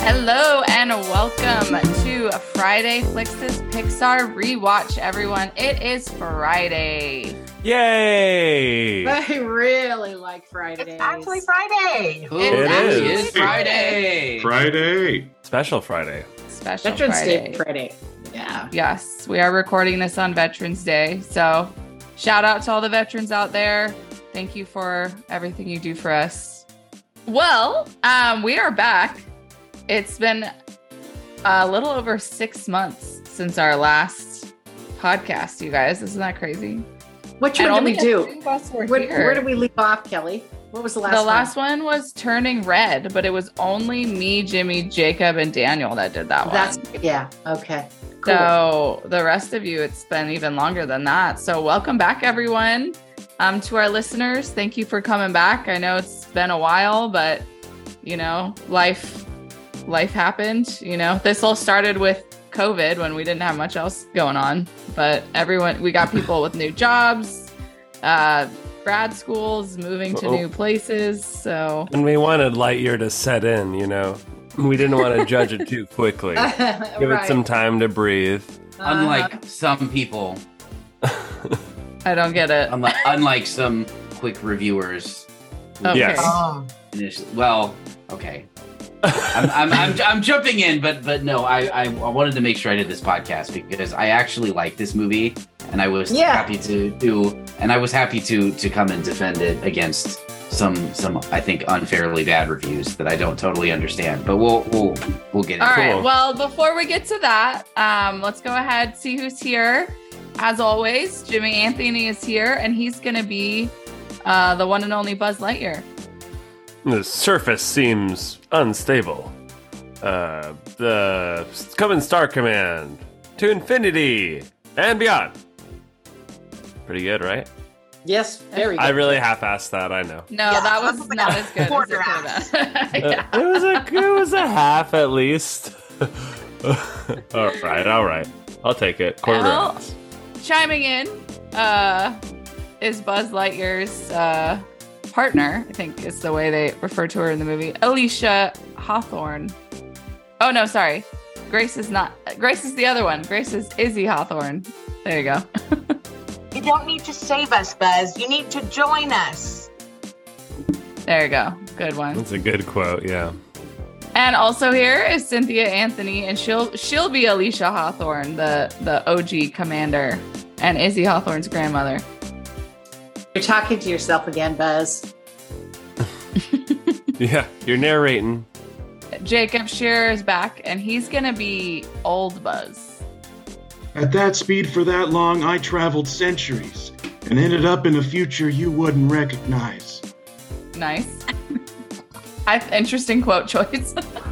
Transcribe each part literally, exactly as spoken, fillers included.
Hello and welcome to Friday Flix's Pixar Rewatch, everyone. It is Friday. Yay! I really like Friday. It's actually Friday. Ooh, it it actually is. Friday. Friday. Special Friday. Special Veterans Friday. Day Friday. Yeah. Yes, we are recording this on Veterans Day. So shout out to all the veterans out there. Thank you for everything you do for us. Well, um, we are back. It's been a little over six months since our last podcast, you guys. Isn't that crazy? Which And one did we only a do? few of us were Where, here. where did we leave off, Kelly? What was the last the one? last one was Turning Red, but it was only me, Jimmy, Jacob, and Daniel that did that one. That's, yeah, okay. Cool. So the rest of you, it's been even longer than that. So welcome back, everyone. Um, to our listeners, thank you for coming back. I know it's been a while, but you know, life life happened. You know, this all started with COVID when we didn't have much else going on. But everyone, we got people with new jobs, uh, grad schools, moving to Uh-oh. new places. So And we wanted Lightyear to set in, you know. We didn't want to judge it too quickly. Give it some time to breathe. Uh-huh. Unlike some people, I don't get it. unlike, unlike some quick reviewers. who Okay. Yes. Oh. initially- Well, okay. I'm, I'm, I'm, I'm jumping in, but but no, I, I I wanted to make sure I did this podcast because I actually like this movie, and I was Yeah. happy to do, and I was happy to to come and defend it against some some I think unfairly bad reviews that I don't totally understand. But we'll we'll we'll get All into right. Cool. Well, before we get to that, um, let's go ahead see who's here. As always, Jimmy Anthony is here, and he's going to be uh, the one and only Buzz Lightyear. The surface seems unstable. Uh, the Common Star Command to infinity and beyond. Pretty good, right? Yes, very good. I really half-assed that, I know. No, Yeah, that was that was like not a as good quarter as it could have been. Yeah. Uh, it was a it was a half at least. all right, all right. I'll take it. Quarter Well, ounce. Chiming in uh, is Buzz Lightyear's uh, partner, I think is the way they refer to her in the movie, Alicia Hawthorne. Oh, no, sorry. Grace is not. Grace is the other one. Grace is Izzy Hawthorne. There you go. You don't need to save us, Buzz. You need to join us. There you go. Good one. That's a good quote, yeah. And also here is Cynthia Anthony, and she'll she'll be Alicia Hawthorne, the the O G commander, and Izzy Hawthorne's grandmother. You're talking to yourself again, Buzz. Yeah, you're narrating. Jacob Shearer is back, and he's gonna be old Buzz. At that speed for that long, I traveled centuries and ended up in a future you wouldn't recognize. Nice. I, interesting quote choice.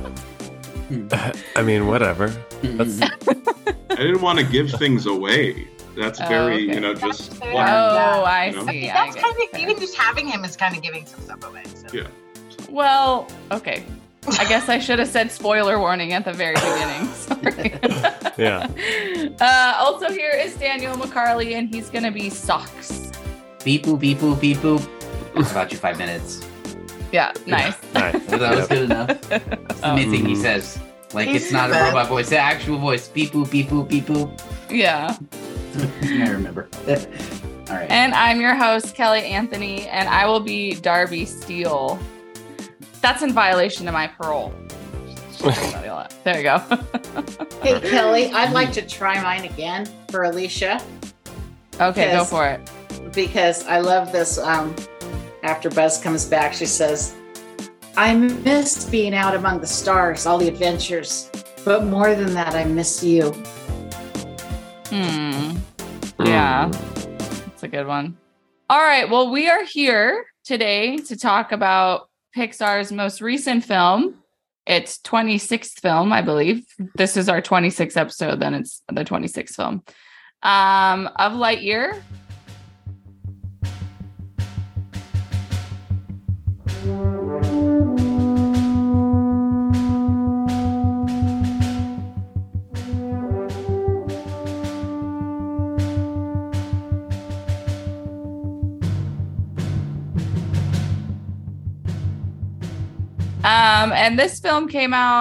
I mean, whatever. That's, I didn't want to give things away. That's Oh, very, okay. you know, just That's fair. one. Oh, I You know? I see. mean, I that's get kind it. of, even just having him is kind of giving some stuff away. So. Yeah. Well, okay. I guess I should have said spoiler warning at the very beginning. Sorry. yeah. Uh, also here is Daniel McCarley, and he's gonna be Socks. beep boop beep boop beep boop. It's about you five minutes. Yeah, nice. Nice. That was good enough. That's the main thing he says. Like He's it's not a bad. robot voice, the actual voice. Beep boop beep boop beep boop. Yeah. I remember. All right. And I'm your host, Kelly Anthony, and I will be Darby Steele. That's in violation of my parole. There you go. Hey, Kelly, I'd like to try mine again for Alicia Okay, go Yes. for it. because I love this. Um, after Buzz comes back, she says, I missed being out among the stars, all the adventures. But more than that, I miss you. Hmm. Yeah, that's a good one. All right. Well, we are here today to talk about Pixar's most recent film. It's twenty-sixth film, I believe. This is our twenty-sixth episode, then it's the twenty-sixth film um, of Lightyear. Um, and this film came out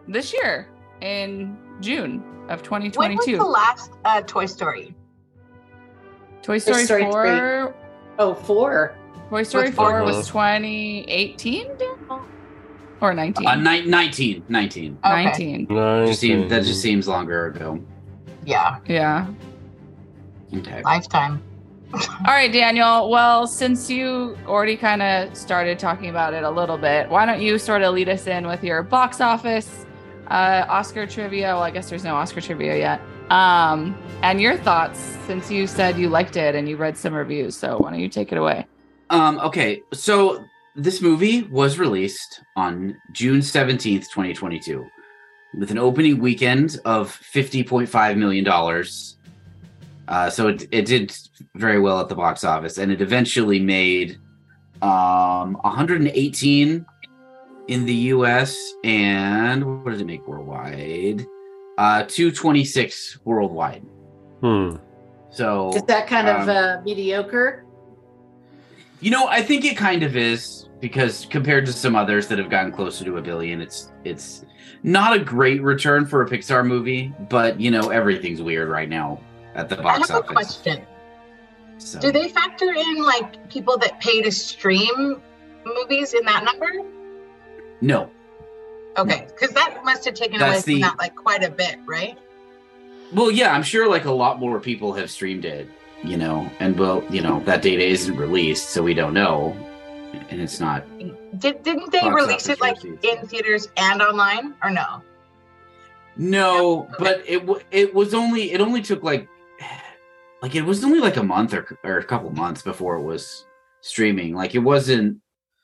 this year in June of twenty When was twenty-two. the last uh, Toy Story? Toy Story, Story four. Oh, four. Toy Story What's four four? was twenty eighteen or nineteen. Uh, ni- nineteen, nineteen. Okay. nineteen. Just seems, that just seems longer ago. Yeah, Yeah. Okay. lifetime. All right, Daniel. Well, since you already kind of started talking about it a little bit, why don't you sort of lead us in with your box office, uh, Oscar trivia? Well, I guess there's no Oscar trivia yet. Um, and your thoughts, since you said you liked it and you read some reviews. So why don't you take it away? Um, okay, so this movie was released on June seventeenth, twenty twenty-two, with an opening weekend of fifty point five million dollars. Uh, so it, it did very well at the box office, and it eventually made um, one hundred eighteen in the U S, and what did it make worldwide? Uh, two twenty-six worldwide. Hmm. So Is that kind of um, uh, mediocre? You know, I think it kind of is, because compared to some others that have gotten closer to a billion, it's it's not a great return for a Pixar movie, but you know, everything's weird right now at the I box have a office. question. So, Do they factor in like people that pay to stream movies in that number? no. Okay, because that must have taken That's away from the- that like quite a bit, right? Well, yeah, I'm sure like a lot more people have streamed it, you know, and well, you know, that data isn't released, so we don't know, and it's not. Did didn't they Box release office it like receipts. in theaters and online, or no? No, but it w- it was only it only took like like it was only like a month or or a couple months before it was streaming. Like it wasn't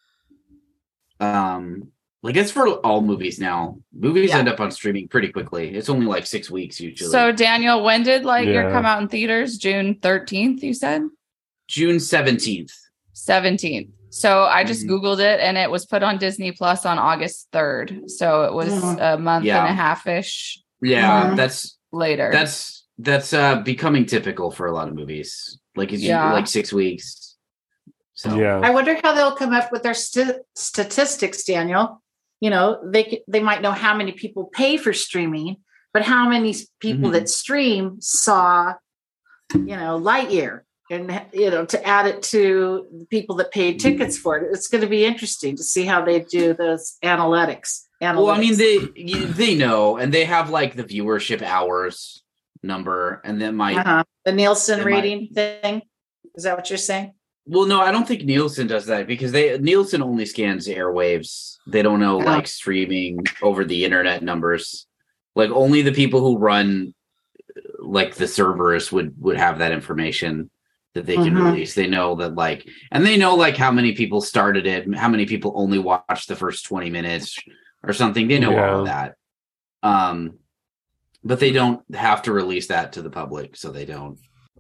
um like it's for all movies now. Movies Yeah. end up on streaming pretty quickly. It's only like six weeks usually. So, Daniel, when did Lightyear Yeah. come out in theaters? June thirteenth, you said? June seventeenth. seventeenth. So I just Mhm. Googled it and it was put on Disney Plus on August third. So it was Mhm. a month Yeah. and a half ish Yeah, Mhm. that's later. that's that's uh becoming typical for a lot of movies. Like it's Yeah. like six weeks. So Yeah. I wonder how they'll come up with their st- statistics, Daniel. You know, they c- they might know how many people pay for streaming, but how many s- people Mhm. that stream saw, you know, Lightyear, and you know, to add it to the people that paid tickets for it. It's going to be interesting to see how they do those analytics. analytics. Well, I mean, they you- they know, and they have like the viewership hours number, and that might. uh-huh. the Nielsen They might- rating thing. Is that what you're saying? Well, no, I don't think Nielsen does that, because they Nielsen only scans airwaves. They don't know Oh. like streaming over the internet numbers. Like only the people who run like the servers would would have that information that they can Mhm. release. They know that like, and they know like how many people started it, how many people only watched the first twenty minutes or something. They know all of that. Um, but they don't have to release that to the public, so they don't.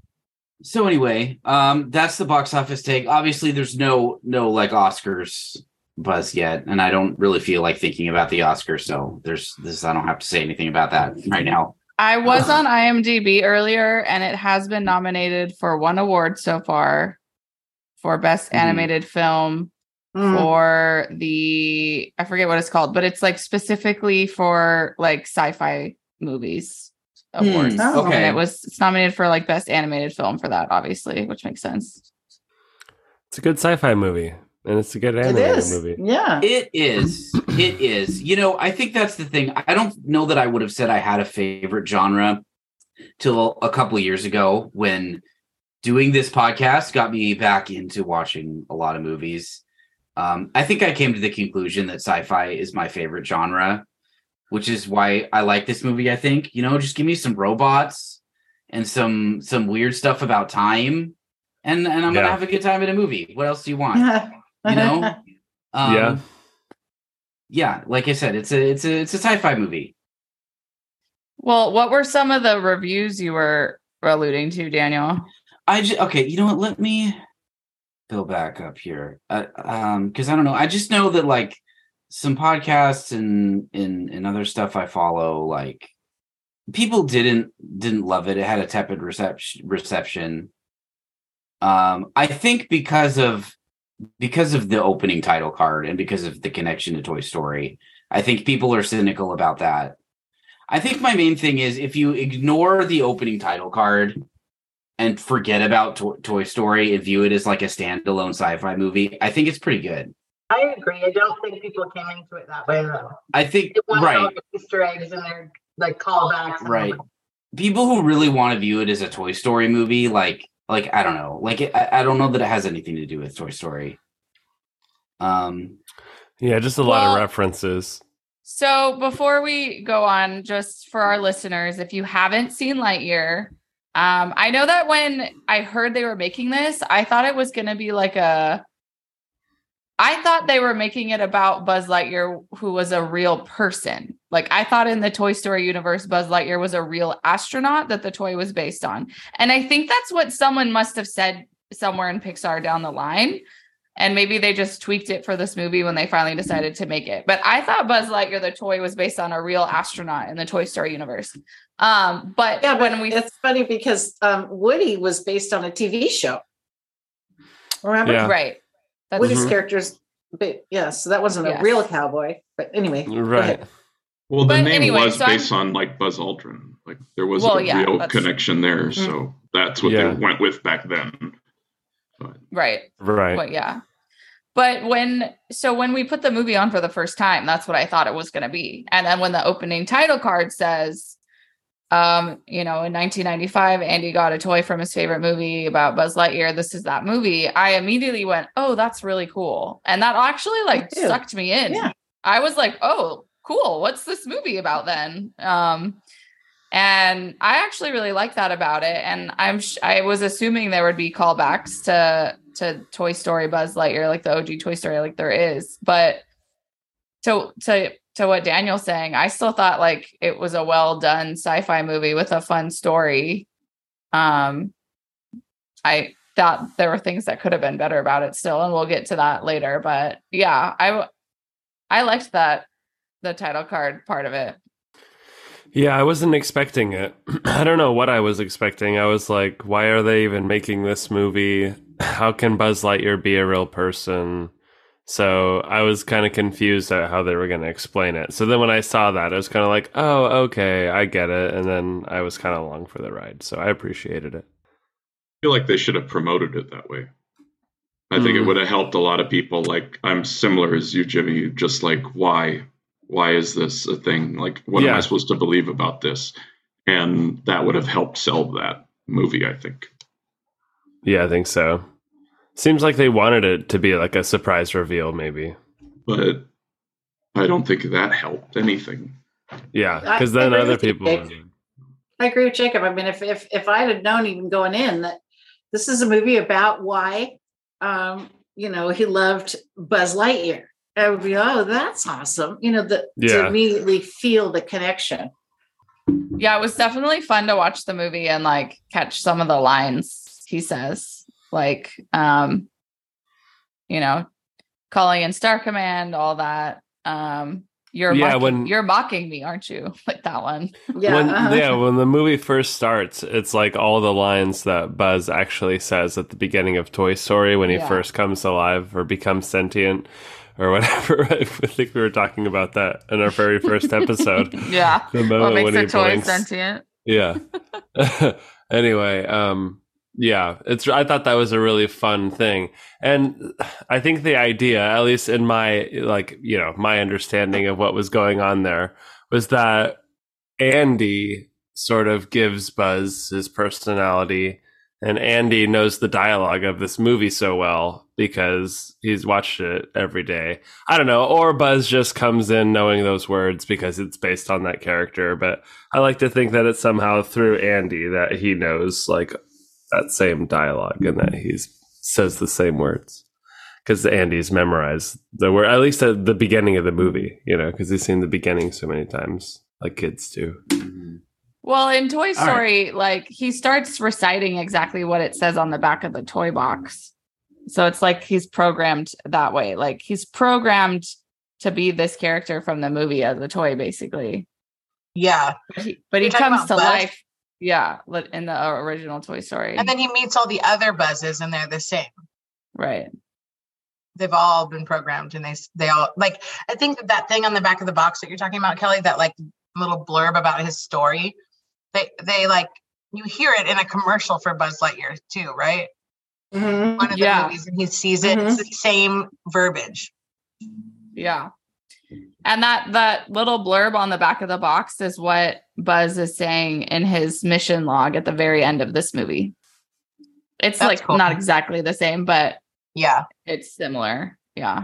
So anyway, um, that's the box office take. Obviously, there's no no like Oscars buzz yet, and I don't really feel like thinking about the Oscars. So there's this. I don't have to say anything about that right now. I was on IMDb earlier and it has been nominated for one award so far for Best Mhm. Animated Film Mm. for the, I forget what it's called, but it's like specifically for like sci-fi movies awards. Hmm. Oh. Okay. And it was, it's nominated for like Best Animated Film for that, obviously, which makes sense. It's a good sci-fi movie, and it's a good It animated is. movie. Yeah. It is. It is. You know, I think that's the thing. I don't know that I would have said I had a favorite genre till a couple of years ago, when doing this podcast got me back into watching a lot of movies. Um, I think I came to the conclusion that sci-fi is my favorite genre, which is why I like this movie. I think, you know, just give me some robots and some some weird stuff about time, and and I'm Yeah. gonna have a good time in a movie. What else do you want? You know? Um, Yeah. yeah, like I said, it's a it's a it's a sci-fi movie. Well, what were some of the reviews you were alluding to, Daniel? I just okay, you know what? Let me go back up here, uh, um, because I don't know. I just know that like some podcasts and and and other stuff I follow, like people didn't didn't love it. It had a tepid reception. Reception. Um, I think because of because of the opening title card and because of the connection to Toy Story. I think people are cynical about that. I think my main thing is if you ignore the opening title card and forget about to- Toy Story and view it as like a standalone sci-fi movie, I think it's pretty good. I agree. I don't think people came into it that way though. I think They wanted all right, the Easter eggs and their like callbacks. and right. all People who really want to view it as a Toy Story movie, like, like I don't know, like it, I, I don't know that it has anything to do with Toy Story. Um, Yeah, just a lot Well- of references. So before we go on, just for our listeners, if you haven't seen Lightyear, um, I know that when I heard they were making this, I thought it was going to be like a, I thought they were making it about Buzz Lightyear, who was a real person. Like I thought in the Toy Story universe, Buzz Lightyear was a real astronaut that the toy was based on. And I think that's what someone must have said somewhere in Pixar down the line. And maybe they just tweaked it for this movie when they finally decided to make it. But I thought Buzz Lightyear, the toy, was based on a real astronaut in the Toy Story universe. Um, but Yeah, when but we, it's funny because um, Woody was based on a T V show. Remember? Yeah. right. That's Woody's Mhm. character's, but yeah, so that wasn't Yes. a real cowboy. But anyway, go Right. ahead. Well, the But name anyway, was so I'm- based on like Buzz Aldrin. Like there was Well, a yeah, real that's- connection there, so that's what Yeah. they went with back then. But right. Right. But yeah. But when, so when we put the movie on for the first time, that's what I thought it was going to be. And then when the opening title card says, um, you know, in nineteen ninety-five, Andy got a toy from his favorite movie about Buzz Lightyear. This is that movie. I immediately went, oh, that's really cool. And that actually like too. sucked me in. Yeah. I was like, oh, cool. What's this movie about then? Um, and I actually really like that about it. And I'm, sh- I was assuming there would be callbacks to, to Toy Story Buzz Lightyear, like the O G Toy Story, like there is. But to, to, to what Daniel's saying, I still thought like it was a well done sci-fi movie with a fun story. Um, I thought there were things that could have been better about it still, and we'll get to that later. But yeah, I, I liked that, the title card part of it. Yeah, I wasn't expecting it. I don't know what I was expecting. I was like, why are they even making this movie? How can Buzz Lightyear be a real person? So I was kind of confused at how they were going to explain it. So then when I saw that, I was kind of like, oh, okay, I get it. And then I was kind of along for the ride. So I appreciated it. I feel like they should have promoted it that way. I think it Mm. would have helped a lot of people. Like I'm similar as you, Jimmy. Just like why, why is this a thing? Like what am Yeah. I supposed to believe about this? And that would have helped sell that movie, I think. Yeah, I think so. Seems like they wanted it to be like a surprise reveal, maybe. But I don't think that helped anything. Yeah, I- because I then agree other with you, people. Jake. I agree with Jacob. I mean, if if if I'd have known even going in that this is a movie about why, um, you know, he loved Buzz Lightyear, I would be, oh, that's awesome. You know, the, Yeah. to immediately feel the connection. Yeah, it was definitely fun to watch the movie and like catch some of the lines he says, like, um, you know, calling in Star Command, all that. Um, you're Yeah, mocking, when- you're mocking me, aren't you? Like that one. Yeah, when, uh-huh. yeah, when the movie first starts, it's like all the lines that Buzz actually says at the beginning of Toy Story when he Yeah. first comes alive or becomes sentient or whatever. I think we were talking about that in our very first episode. Yeah. The What moment makes when a he toy blinks. sentient? Yeah. Anyway, um, yeah, it's. I thought that was a really fun thing, and I think the idea, at least in my like, you know, my understanding of what was going on there, was that Andy sort of gives Buzz his personality, and Andy knows the dialogue of this movie so well because he's watched it every day. I don't know, or Buzz just comes in knowing those words because it's based on that character. But I like to think that it's somehow through Andy that he knows like that same dialogue and that he says the same words because Andy's memorized the word, at least at the beginning of the movie, you know, because he's seen the beginning so many times, like kids do. Well, in Toy right. Story, like he starts reciting exactly what it says on the back of the toy box. So it's like he's programmed that way. Like he's programmed to be this character from the movie as a toy, basically. Yeah. But he, but he You're talking comes about to Buzz? life. Yeah, li- in the original Toy Story. And then he meets all the other Buzzes and they're the same. Right. they've all been programmed, and they they all like. I think that, that thing on the back of the box that you're talking about, Kelly, that like little blurb about his story, they they like you hear it in a commercial for Buzz Lightyear too, right? Mhm. One of the Yeah. movies, and he sees it. It's the same verbiage. Yeah. And that that little blurb on the back of the box is what Buzz is saying in his mission log at the very end of this movie. It's That's like cool. not exactly the same, but Yeah. it's similar. Yeah.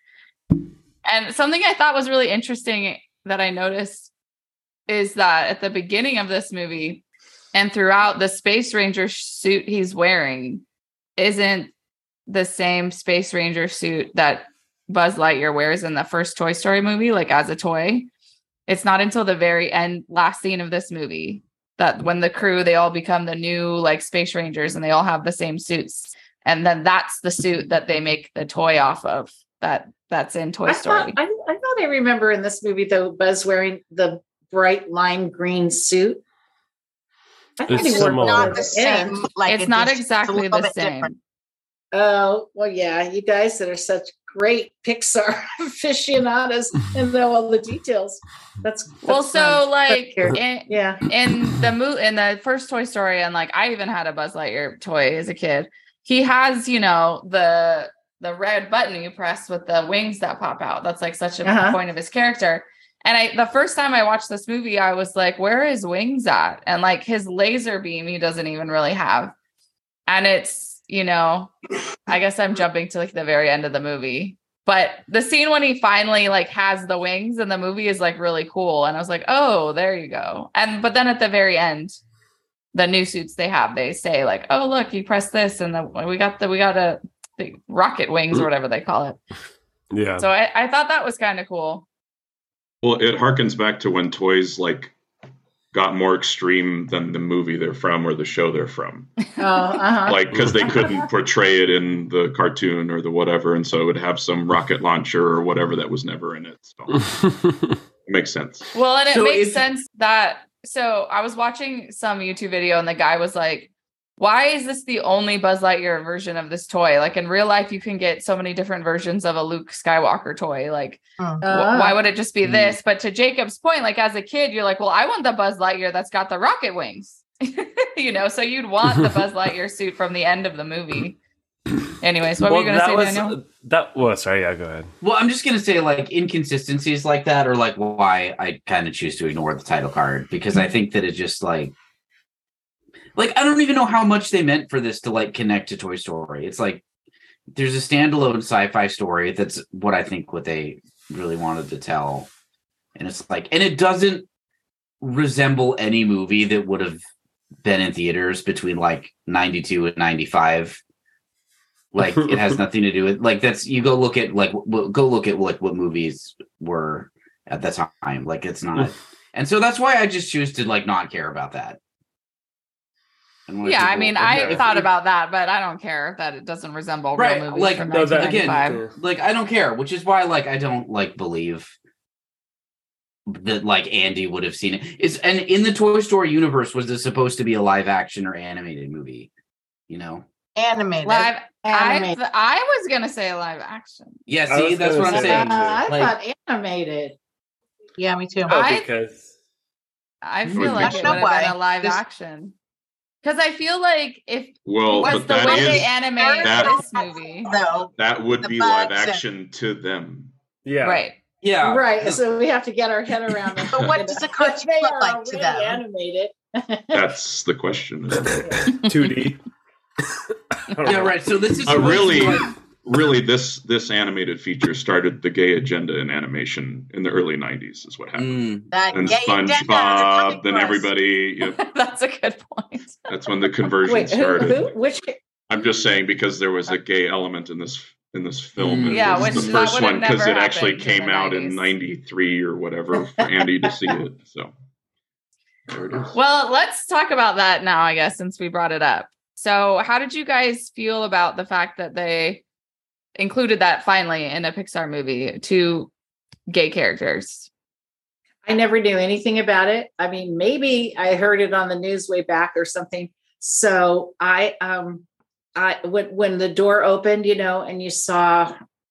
And something I thought was really interesting that I noticed is that at the beginning of this movie and throughout, the Space Ranger suit he's wearing isn't the same Space Ranger suit that Buzz Lightyear wears in the first Toy Story movie, like as a toy. It's not until the very end, last scene of this movie, that when the crew, they all become the new like Space Rangers and they all have the same suits. And then that's the suit that they make the toy off of that that's in Toy I Story. thought, I, I thought I remember in this movie though Buzz wearing the bright lime green suit. I thought It's he wore similar. it Not at the the end. same. Like it's it not just- exactly it's a the little bit same. different. Oh, well, yeah, you guys that are such great Pixar aficionados and know all the details. That's, that's Well, so fun. like Here. in, Yeah. in the mo- in the first Toy Story, and like I even had a Buzz Lightyear toy as a kid. He has, you know, the the red button you press with the wings that pop out. That's like such a Uh-huh. point of his character. And I the first time I watched this movie, I was like, where are his wings at? And like his laser beam, he doesn't even really have. And it's, you know, I guess I'm jumping to like the very end of the movie. But the scene when he finally like has the wings in the movie is like really cool. And I was like, oh, there you go. And but then at the very end, the new suits they have, they say like, oh, look, you press this and the, we got the we got a the rocket wings or whatever they call it. Yeah. So I, I thought that was kind of cool. Well, it harkens back to when toys like got more extreme than the movie they're from or the show they're from. Oh, uh-huh. Like, because they couldn't portray it in the cartoon or the whatever, and so it would have some rocket launcher or whatever that was never in it. So it makes sense. Well, and it So makes if- sense that so I was watching some YouTube video and the guy was like, why is this the only Buzz Lightyear version of this toy? Like in real life, you can get so many different versions of a Luke Skywalker toy. Like, Hmm. wh- Ah. why would it just be Mm. this? But to Jacob's point, like as a kid, you're like, well, I want the Buzz Lightyear that's got the rocket wings. You know, so you'd want the Buzz Lightyear suit from the end of the movie. Anyways, what were you going to say, was, Daniel? That well, sorry, yeah, go ahead. Well, I'm just gonna say like inconsistencies like that are like why I kind of choose to ignore the title card, because I think that it just like like I don't even know how much they meant for this to like connect to Toy Story. It's like there's a standalone sci-fi story that's what I think what they really wanted to tell. And it's like and it doesn't resemble any movie that would have been in theaters between like ninety-two and ninety-five. Like it has nothing to do with like that's you go look at like w- go look at like what movies were at that time. Like it's not, and so that's why I just choose to like not care about that. And when Yeah, I people- mean, if- I if- thought if- about that, but I don't care that it doesn't resemble Right, real movies like, from no, that- nineteen ninety-five. again, like I don't care, which is why like I don't like believe that like Andy would have seen it. It's and in the Toy Story universe, was this supposed to be a live action or animated movie? You know. Animated. Live, I, Animated. I was gonna say live action. Yeah, I see, was that's gonna what I'm say saying. Uh, I Like- thought animated. Yeah, me too. Oh, I- because I would feel be like so. it I would don't have know been why. a live This- action. Because I feel like if Well, was but the that way they is animate that- this movie, Though that would the be live bugs and- action to them. yeah, right? Yeah, Right. So we have to get our head around it. But what does a cartoon They look are like to already them? Animated. That's the question. Isn't it? two D. yeah, right. So this is Uh, supposed to really, be, like, really, this this animated feature started the gay agenda in animation in the early nineties. Is what happened. mm, that And gay agenda is SpongeBob, coming then for us. everybody. Yep, That's a good point. that's when the conversion Wait, who, started. who? Which? I'm just saying because there was a gay element in this in this film. Mm. and Yeah, it was which the that first would have one because never it actually happened in came the out in nineties. ninety-three or whatever for Andy to see it. So there it is. Well, let's talk about that now, I guess, since we brought it up. So, how did you guys feel about the fact that they included that finally in a Pixar movie, two gay characters? I never knew anything about it. I mean, maybe I heard it on the news way back or something. So I, um, I when when the door opened, you know, and you saw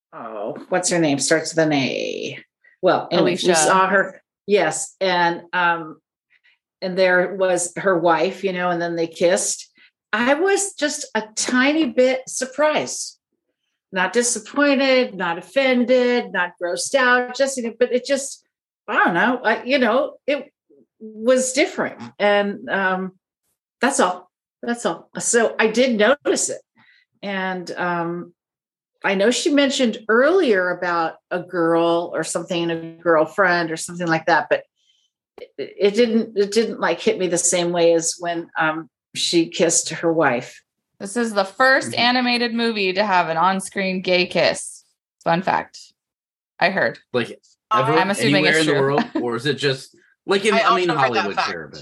oh, what's her name? Starts with an A. Well, and we Alicia. saw her. Yes, and um, and there was her wife, you know, and then they kissed. I was just a tiny bit surprised, not disappointed, not offended, not grossed out, just you know, but it just, I don't know, I, you know, it was different, and um, that's all. That's all. So I did notice it, and um, I know she mentioned earlier about a girl or something, a girlfriend or something like that, but it, it didn't. It didn't like hit me the same way as when um, she kissed her wife. This is the first Mhm. animated movie to have an on-screen gay kiss. Fun fact. I heard. Like Uh, ever, I'm assuming anywhere it's in the true. world, or is it just like in, I I, mean also heard that Hollywood? fact. Sure, but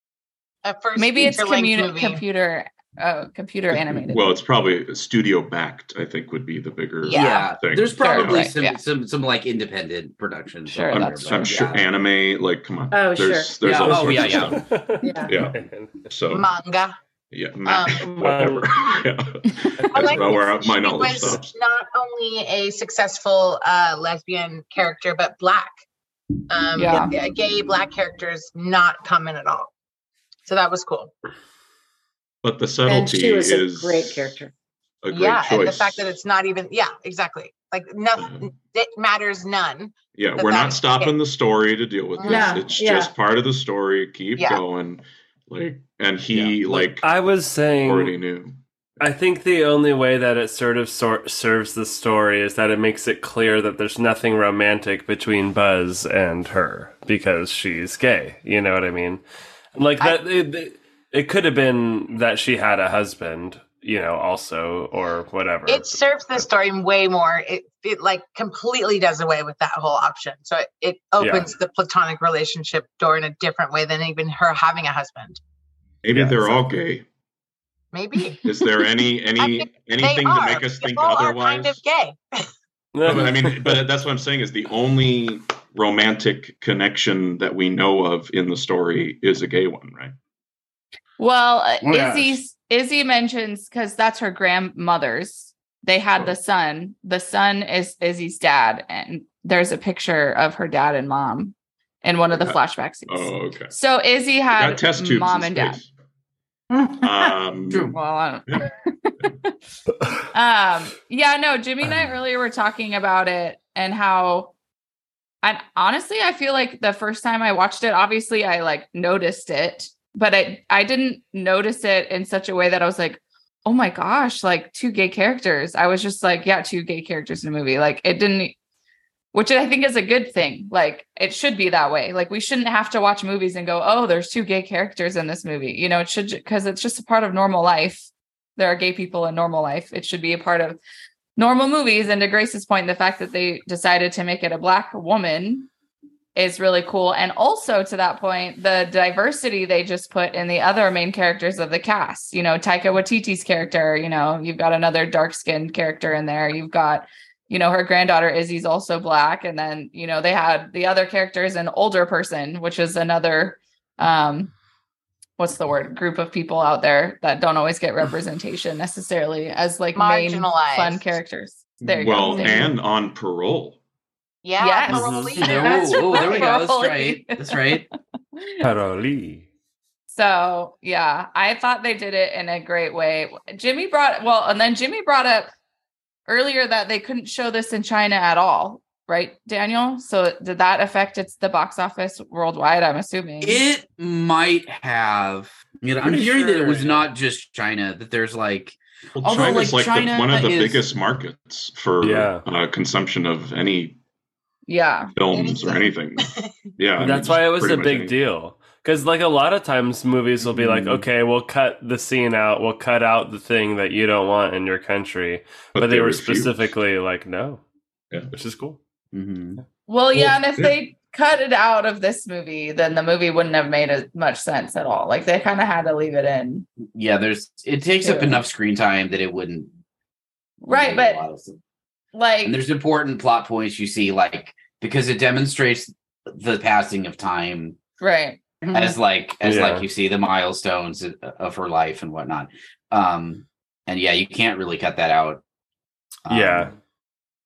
A first Maybe it's feature-length commu- movie. computer uh, computer animated. Well, it's probably studio backed, I think would be the bigger Yeah. yeah, thing. there's probably right, some, yeah. some some like independent productions. Sure, out I'm, there, that's but I'm sure yeah. anime, like, come on. Oh, there's, sure. There's Yeah, all oh, sorts yeah, of yeah. stuff. Yeah. Yeah. So, Manga. yeah, ma- Um, whatever. yeah. I That's like about where that my she knowledge was stops. not only a successful uh, lesbian character, but black. Um, Yeah. a gay black characters not common at all. So that was cool. But the And subtlety she was a is great character. A great Yeah, choice. and the fact that it's not even yeah, exactly. Like nothing, Um, it matters none. Yeah, that we're that not is stopping okay. the story to deal with this. Yeah, It's yeah. just part of the story. Keep Yeah. going. Like, and he Yeah, like, I was saying, already knew. I think the only way that it sort of sor- serves the story is that it makes it clear that there's nothing romantic between Buzz and her because she's gay. You know what I mean? Like I- that. It, it, it could have been that she had a husband, you know, also or whatever. It serves the story way more. It it like completely does away with that whole option. So it, it opens the platonic relationship door in a different way than even her having a husband. Maybe Yeah, they're all exactly. gay. Maybe Is there any any I mean, anything they to are. make us think People are otherwise? kind of gay. No, but I mean, but that's what I'm saying is the only romantic connection that we know of in the story is a gay one, right? Well, uh, Oh, yeah. Izzy Izzy mentions because that's her grandmother's. They had the son. The son is Izzy's dad, and there's a picture of her dad and mom in one of the Yeah. flashback scenes. Oh, okay. So Izzy had Got test tubes mom in and dad. space. Um, True. Well, I don't um, yeah, no, Jimmy and I earlier were talking about it and how, and honestly, I feel like the first time I watched it, obviously I like noticed it, but I, I didn't notice it in such a way that I was like, oh my gosh, like two gay characters. I was just like, yeah, two gay characters in a movie. Like it didn't, which I think is a good thing. Like it should be that way. Like we shouldn't have to watch movies and go, oh, there's two gay characters in this movie. You know, it should, because it's just a part of normal life. There are gay people in normal life. It should be a part of normal movies. And to Grace's point, the fact that they decided to make it a Black woman is really cool. And also to that point, the diversity they just put in the other main characters of the cast, you know, Taika Waititi's character, you know, you've got another dark skinned character in there. You've got, you know, her granddaughter Izzy's also Black. And then, you know, they had the other characters, an older person, which is another, um, what's the word, group of people out there that don't always get representation necessarily as like main Marginalized. fun characters. There you well, go. Thank you. and on parole. Yeah. Yes. parolee. Mhm. That's Oh, oh, there we go. That's right. right. That's right. Paroli. So yeah, I thought they did it in a great way. Jimmy brought well, and then Jimmy brought up earlier that they couldn't show this in China at all, right, Daniel? So did that affect its the box office worldwide? I'm assuming. It might have. You know, I'm Pretty hearing that it sure, was yeah. not just China. That there's like, Well, Although, China's like, like, the, China one of the is- biggest markets for Yeah. uh, consumption of any yeah. films or anything. Yeah, I mean, That's why it was pretty a much big anything. deal. Because, like, a lot of times movies will be like, Mhm. okay, we'll cut the scene out. We'll cut out the thing that you don't want in your country. But, they, were refused. specifically like, no. Yeah. Which is cool. mhm. Well, yeah, Well, and if yeah. they cut it out of this movie, then the movie wouldn't have made as much sense at all. Like they kind of had to leave it in. yeah. There's it takes up Yeah. enough screen time that it wouldn't. Right, make a but- lot of sense. Like And there's important plot points you see, like because it demonstrates the passing of time right. as like as Yeah. like you see the milestones of- of her life and whatnot. Um, and yeah, you can't really cut that out. Um, Yeah.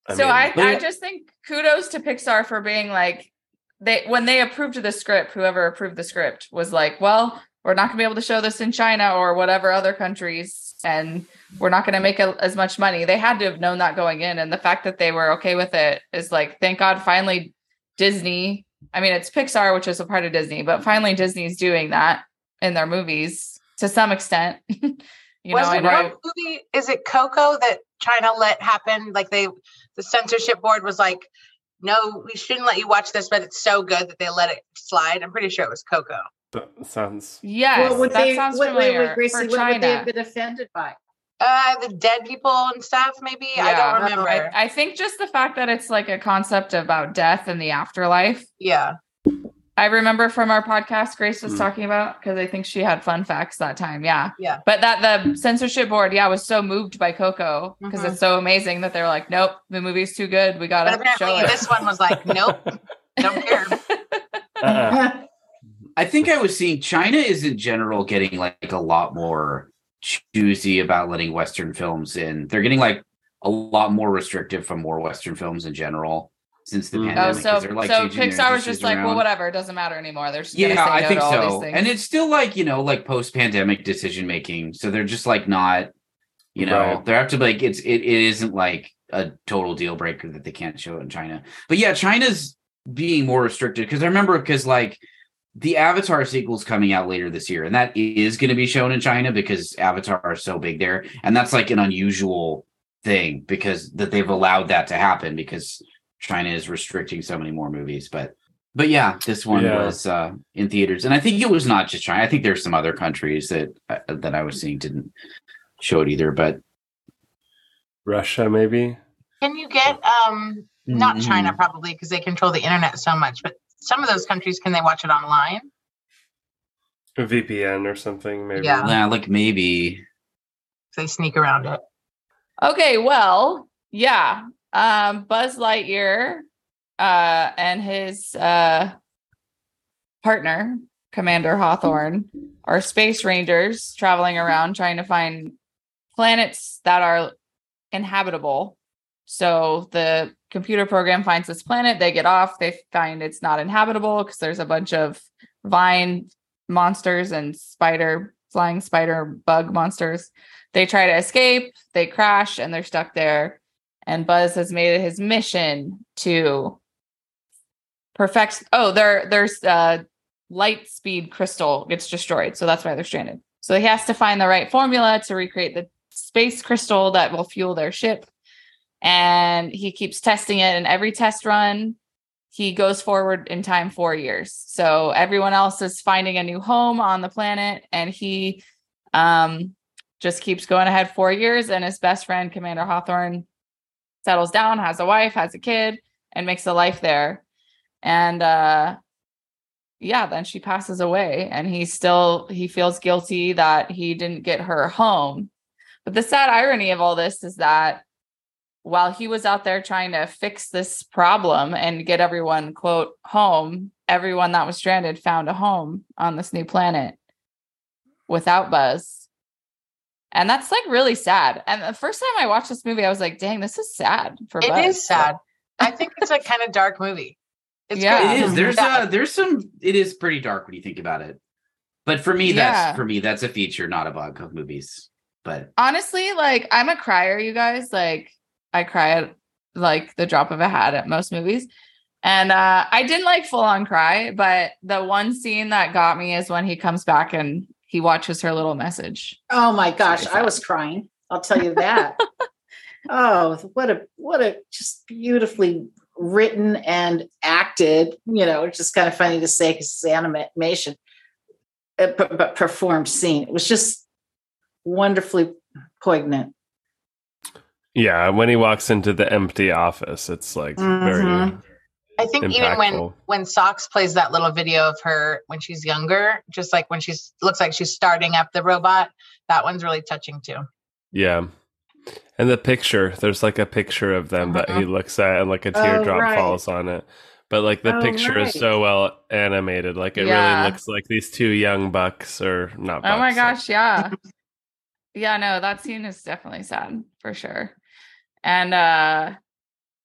I so mean, I, but I it- just think kudos to Pixar for being like, they when they approved the script, whoever approved the script was like, well, we're not gonna be able to show this in China or whatever other countries, and we're not gonna make a, as much money. They had to have known that going in, and the fact that they were okay with it is like, thank God, finally Disney. I mean, it's Pixar, which is a part of Disney, but finally Disney's doing that in their movies to some extent. you Was know, I it know. one movie? Is it Coco that China let happen? Like they, the censorship board was like, no, we shouldn't let you watch this, but it's so good that they let it slide. I'm pretty sure it was Coco. that sounds. Yes, What would that they? sounds Wait, wait, familiar wait, Gracie. for What would they have China. been offended by? Uh, the dead people and stuff, maybe. I Yeah. don't remember. I, I think just the fact that it's like a concept about death and the afterlife. yeah. I remember from our podcast Grace was Mm. talking about, because I think she had fun facts that time. Yeah. Yeah. But that the censorship board, yeah, was so moved by Coco because Mhm. it's so amazing that they're like, nope, the movie's too good. We But gotta show apparently it. this one was like, nope, don't care. Uh-uh. I think I was seeing China is in general getting like a lot more choosy about letting Western films in. They're getting like a lot more restrictive from more Western films in general since the Mm. Oh, pandemic. 'cause so they're, like, so changing their Pixar was industries just like, well, around. whatever, it doesn't matter anymore. They're just gonna Yeah, say I no think to all so. these things. And it's still like, you know, like post-pandemic decision making. So they're just like not, you know, Right. they have to like it's it, it isn't like a total deal breaker that they can't show it in China. But yeah, China's being more restricted because I remember because like the Avatar sequel's coming out later this year, and that is going to be shown in China because Avatar is so big there, and that's like an unusual thing because that they've allowed that to happen because China is restricting so many more movies. But but yeah, this one Yeah. was uh, in theaters, and I think it was not just China. I think there's some other countries that uh, that I was seeing didn't show it either. But Russia, maybe. Can you get um not Mhm. China probably because they control the internet so much, but some of those countries, can they watch it online? A V P N or something, maybe. Yeah. yeah, like maybe If they sneak around it. Okay, well, yeah. Um, Buzz Lightyear uh, and his uh, partner, Commander Hawthorne, are space rangers traveling around trying to find planets that are inhabitable. So the computer program finds this planet, they get off, they find it's not inhabitable because there's a bunch of vine monsters and spider, flying spider bug monsters. They try to escape, they crash, and they're stuck there. And Buzz has made it his mission to perfect. Oh, there, there's uh, light speed crystal gets destroyed, so that's why they're stranded. So he has to find the right formula to recreate the space crystal that will fuel their ship. And he keeps testing it, and every test run, he goes forward in time four years. So everyone else is finding a new home on the planet, and he um, just keeps going ahead four years. And his best friend, Commander Hawthorne, settles down, has a wife, has a kid, and makes a life there. And uh, yeah, then she passes away, and he still he feels guilty that he didn't get her home. But the sad irony of all this is that while he was out there trying to fix this problem and get everyone, quote, home, everyone that was stranded found a home on this new planet without Buzz. And that's like really sad. And the first time I watched this movie, I was like, dang, this is sad for It Buzz. is sad. I think it's a kind of dark movie. It's Yeah. great. it is. There's Yeah. uh there's some. It is pretty dark when you think about it. But for me, Yeah. that's for me that's a feature, not a bug of movies. But Honestly, like I'm a crier, you guys. Like I cry at like the drop of a hat at most movies. And uh, I didn't like full on cry, but the one scene that got me is when he comes back and he watches her little message. Oh my gosh, Very sad. I was crying. I'll tell you that. Oh, what a what a just beautifully written and acted. You know, it's just kind of funny to say because it's animation, uh, but, but performed scene. It was just wonderfully poignant. Yeah, when he walks into the empty office, it's like very Mhm. I think even when impactful. when Socks plays that little video of her when she's younger, just like when she's looks like she's starting up the robot, that one's really touching too. Yeah. And the picture, there's like a picture of them that he looks at and like a Oh, teardrop right. falls on it. But like the Oh, picture is right. so well animated. Like it Yeah. really looks like these two young bucks or not bucks. Oh my like- gosh, yeah. Yeah, no, that scene is definitely sad for sure. And uh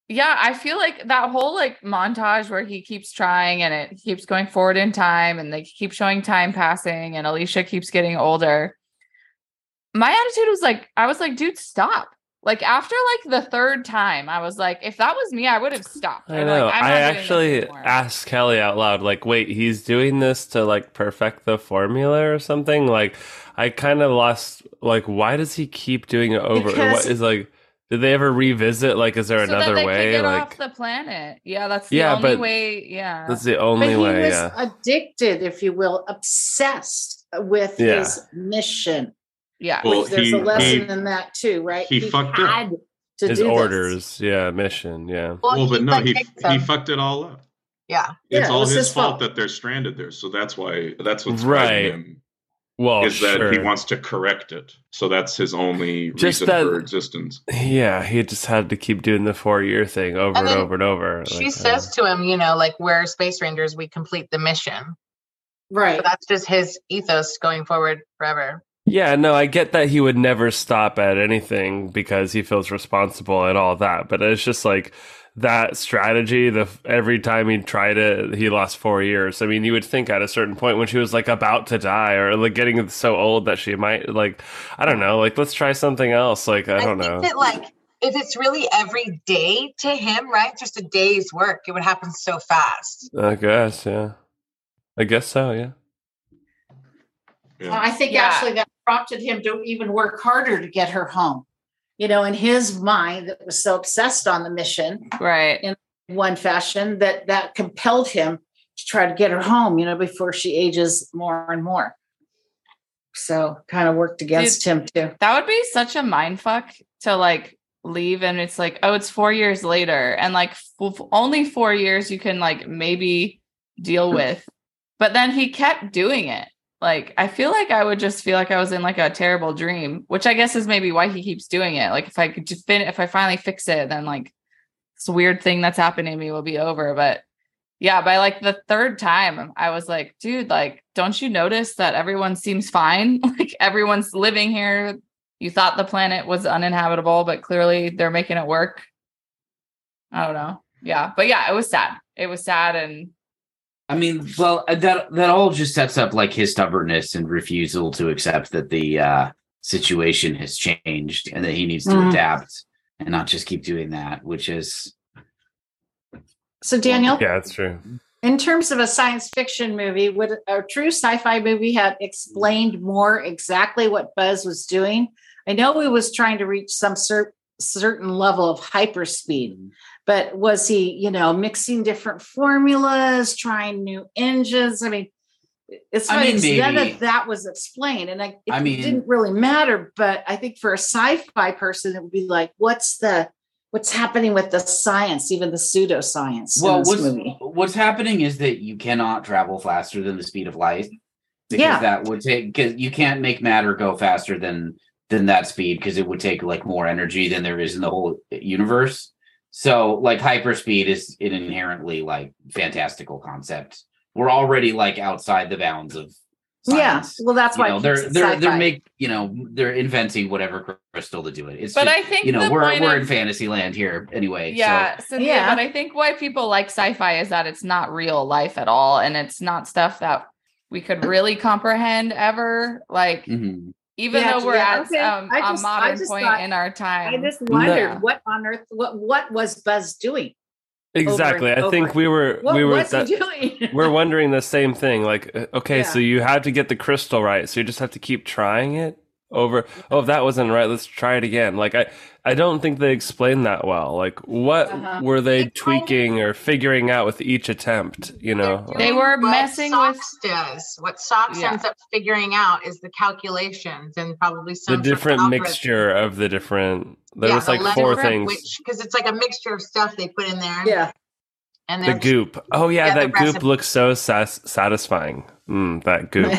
Yeah, I feel like that whole like montage where he keeps trying and it keeps going forward in time and they keep showing time passing and Alicia keeps getting older. My attitude was like, I was like, dude, stop. Like after like the third time, I was like, if that was me, I would have stopped. I I'm know. Like, I'm I not doing this actually anymore. asked Kelly out loud, like, wait, he's doing this to like perfect the formula or something? Like, I kind of lost, like, why does he keep doing it over? Because- What is like, did they ever revisit? Like, is there so another that they way? Could get Like, off the planet. Yeah, that's the Yeah, only but way. Yeah. that's the But only he way. was Yeah. addicted, if you will, obsessed with Yeah. his mission. yeah. Well, Which there's he- a lesson he- in that too, right? he fucked up. had to His do this. orders. Yeah. Mission. Yeah. Oh, Well, Well, but he, no, like, he takes he them. fucked it all up. Yeah. Yeah, It's it all was his, his fault fault. that they're stranded there. So that's why that's what's Right. driving him. Well, Is that sure. he wants to correct it. So that's his only Just reason that- for existence. Yeah, he just had to keep doing the four year thing over And and, then over and over. She Like, says to him, you know, like, we're Space Rangers, we complete the mission. Right. So that's just his ethos going forward forever. yeah, no, I get that he would never stop at anything because he feels responsible and all that. But it's just like that strategy. The every time he tried it, he lost four years. I mean, you would think at a certain point when she was like about to die or like getting so old that she might like, I don't know, like let's try something else. Like I don't think know. that, like, if it's really every day to him, right? Just a day's work, it would happen so fast. I guess, yeah. I guess so, yeah. Yeah. Well, I think Yeah. actually that prompted him to even work harder to get her home. You know, in his mind that was so obsessed on the mission Right. in one fashion that that compelled him to try to get her home, you know, before she ages more and more. So kind of worked against him too. That would be such a mind fuck to like leave and it's like, oh, it's four years later. And like f- only four years you can like maybe deal with. But then he kept doing it. Like, I feel like I would just feel like I was in like a terrible dream, which I guess is maybe why he keeps doing it. Like if I could just fin- if I finally fix it, then like this weird thing that's happening to me will be over. But yeah, by like the third time, I was like, dude, like, don't you notice that everyone seems fine? Like everyone's living here. You thought the planet was uninhabitable, but clearly they're making it work. I don't know. Yeah. But yeah, it was sad. It was sad. And I mean, well, uh, that that all just sets up like his stubbornness and refusal to accept that the uh, situation has changed and that he needs to Mhm. adapt and not just keep doing that, which is So Daniel, Yeah, that's true. in terms of a science fiction movie, would a true sci-fi movie have explained more exactly what Buzz was doing? I know he was trying to reach some cer- certain level of hyperspeed, but was he, you know, mixing different formulas, trying new engines? I mean, it's I funny, mean, 'cause none maybe. of that was explained, and I, it I mean- didn't really matter. But I think for a sci-fi person, it would be like, what's the what's happening with the science, even the pseudoscience well, in this what's movie? what's happening is that you cannot travel faster than the speed of light because Yeah. that would take because you can't make matter go faster than than that speed because it would take like more energy than there is in the whole universe. So like hyperspeed is an inherently like fantastical concept. We're already like outside the bounds of Yeah, science. well, that's You why know, it they're keeps it they're they're sci-fi. make you know they're inventing whatever crystal to do it. It's but just, I think you know the we're point we're of- in fantasy land here anyway. Yeah, so. so yeah, Yeah. but I think why people like sci-fi is that it's not real life at all, and it's not stuff that we could really comprehend ever. Like, Mhm. even Yeah, though we're yeah, at okay. um, I a just- I modern just point thought- in our time. I just wondered No. what on earth, what what was Buzz doing? Exactly. and I think over. we were What we were was that, he doing? we're wondering the same thing. Like, uh, okay, Yeah. so you had to get the crystal right, so you just have to keep trying it over. Oh, if that wasn't right, let's try it again. Like, I, I don't think they explained that well. Like, what Uh-huh. were they They kind of- tweaking or figuring out with each attempt? You know, They're They doing were what messing Socks does. What Socks Yeah. ends up figuring out is the calculations and probably some the sort of different algorithm. mixture of the different. There Yeah, was the like letter four of things. Which because it's like a mixture of stuff they put in there. Yeah. and The they're goop. Oh yeah, Yeah, the that goop recipe. looks so sas- satisfying. Mm, that goop.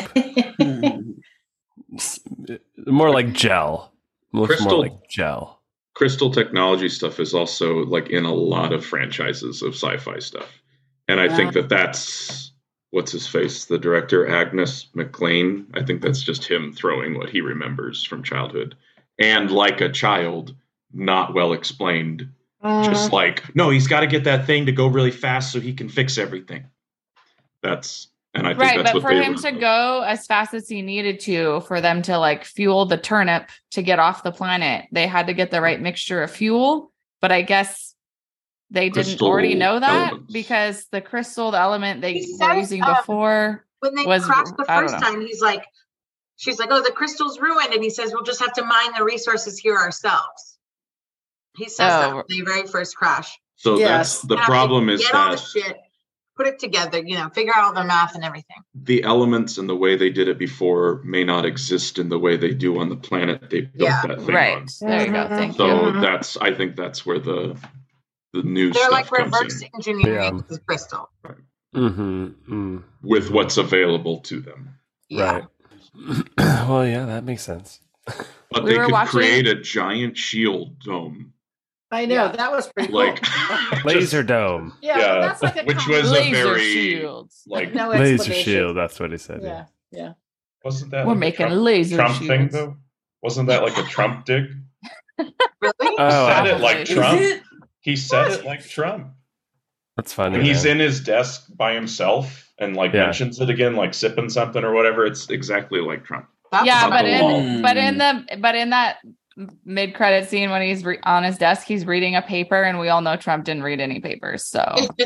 S- More like gel. Looks Crystal. more like gel. Crystal technology stuff is also like in a lot of franchises of sci-fi stuff, and I think that that's what's his face, the director Agnes McLean. I think that's just him throwing what he remembers from childhood, and like a child, not well explained Just like, no, he's got to get that thing to go really fast so he can fix everything. That's and I think Right, that's but what for they him were to about. go as fast as he needed to, for them to like fuel the turnip to get off the planet, they had to get the right mixture of fuel. But I guess they didn't Crystal already know that elements. because the crystal, the element they He were said, using um, before When they was, crashed the I don't first know. time, he's like, she's like, oh, the crystal's ruined. And he says, we'll just have to mine the resources here ourselves. He says that Oh. when the very first crash. So Yes. that's the You have to problem is get all the that shit, put it together, you know, figure out all the math and everything. the elements and the way they did it before may not exist in the way they do on the planet they built Yeah. that thing Right. on. There you go. Mhm. Thank So you. Mhm. that's I think that's where the the new They're stuff like comes reverse in engineering Yeah. the crystal. Mm-hmm. Mm. with what's available to them. Yeah. Right. Well, yeah, that makes sense. But We they were could watching- create a giant shield dome, I know Yeah. that was pretty like cool. Laser dome. yeah, yeah, that's like a which common- was a Laser very shields. like no Laser explanation. shield. That's what he said. Yeah, yeah. wasn't that We're like a making Trump, laser Trump shields. thing though? Wasn't that like a Trump dig? Really? Oh, said I- it like Is Trump. it? He said it like Trump. that's funny. When he's man. in his desk by himself and like Yeah. mentions it again, like sipping something or whatever, it's exactly like Trump. That's Yeah, cool. but in cool. but in the but in that mid credit scene when he's re- on his desk, he's reading a paper, and we all know Trump didn't read any papers. So,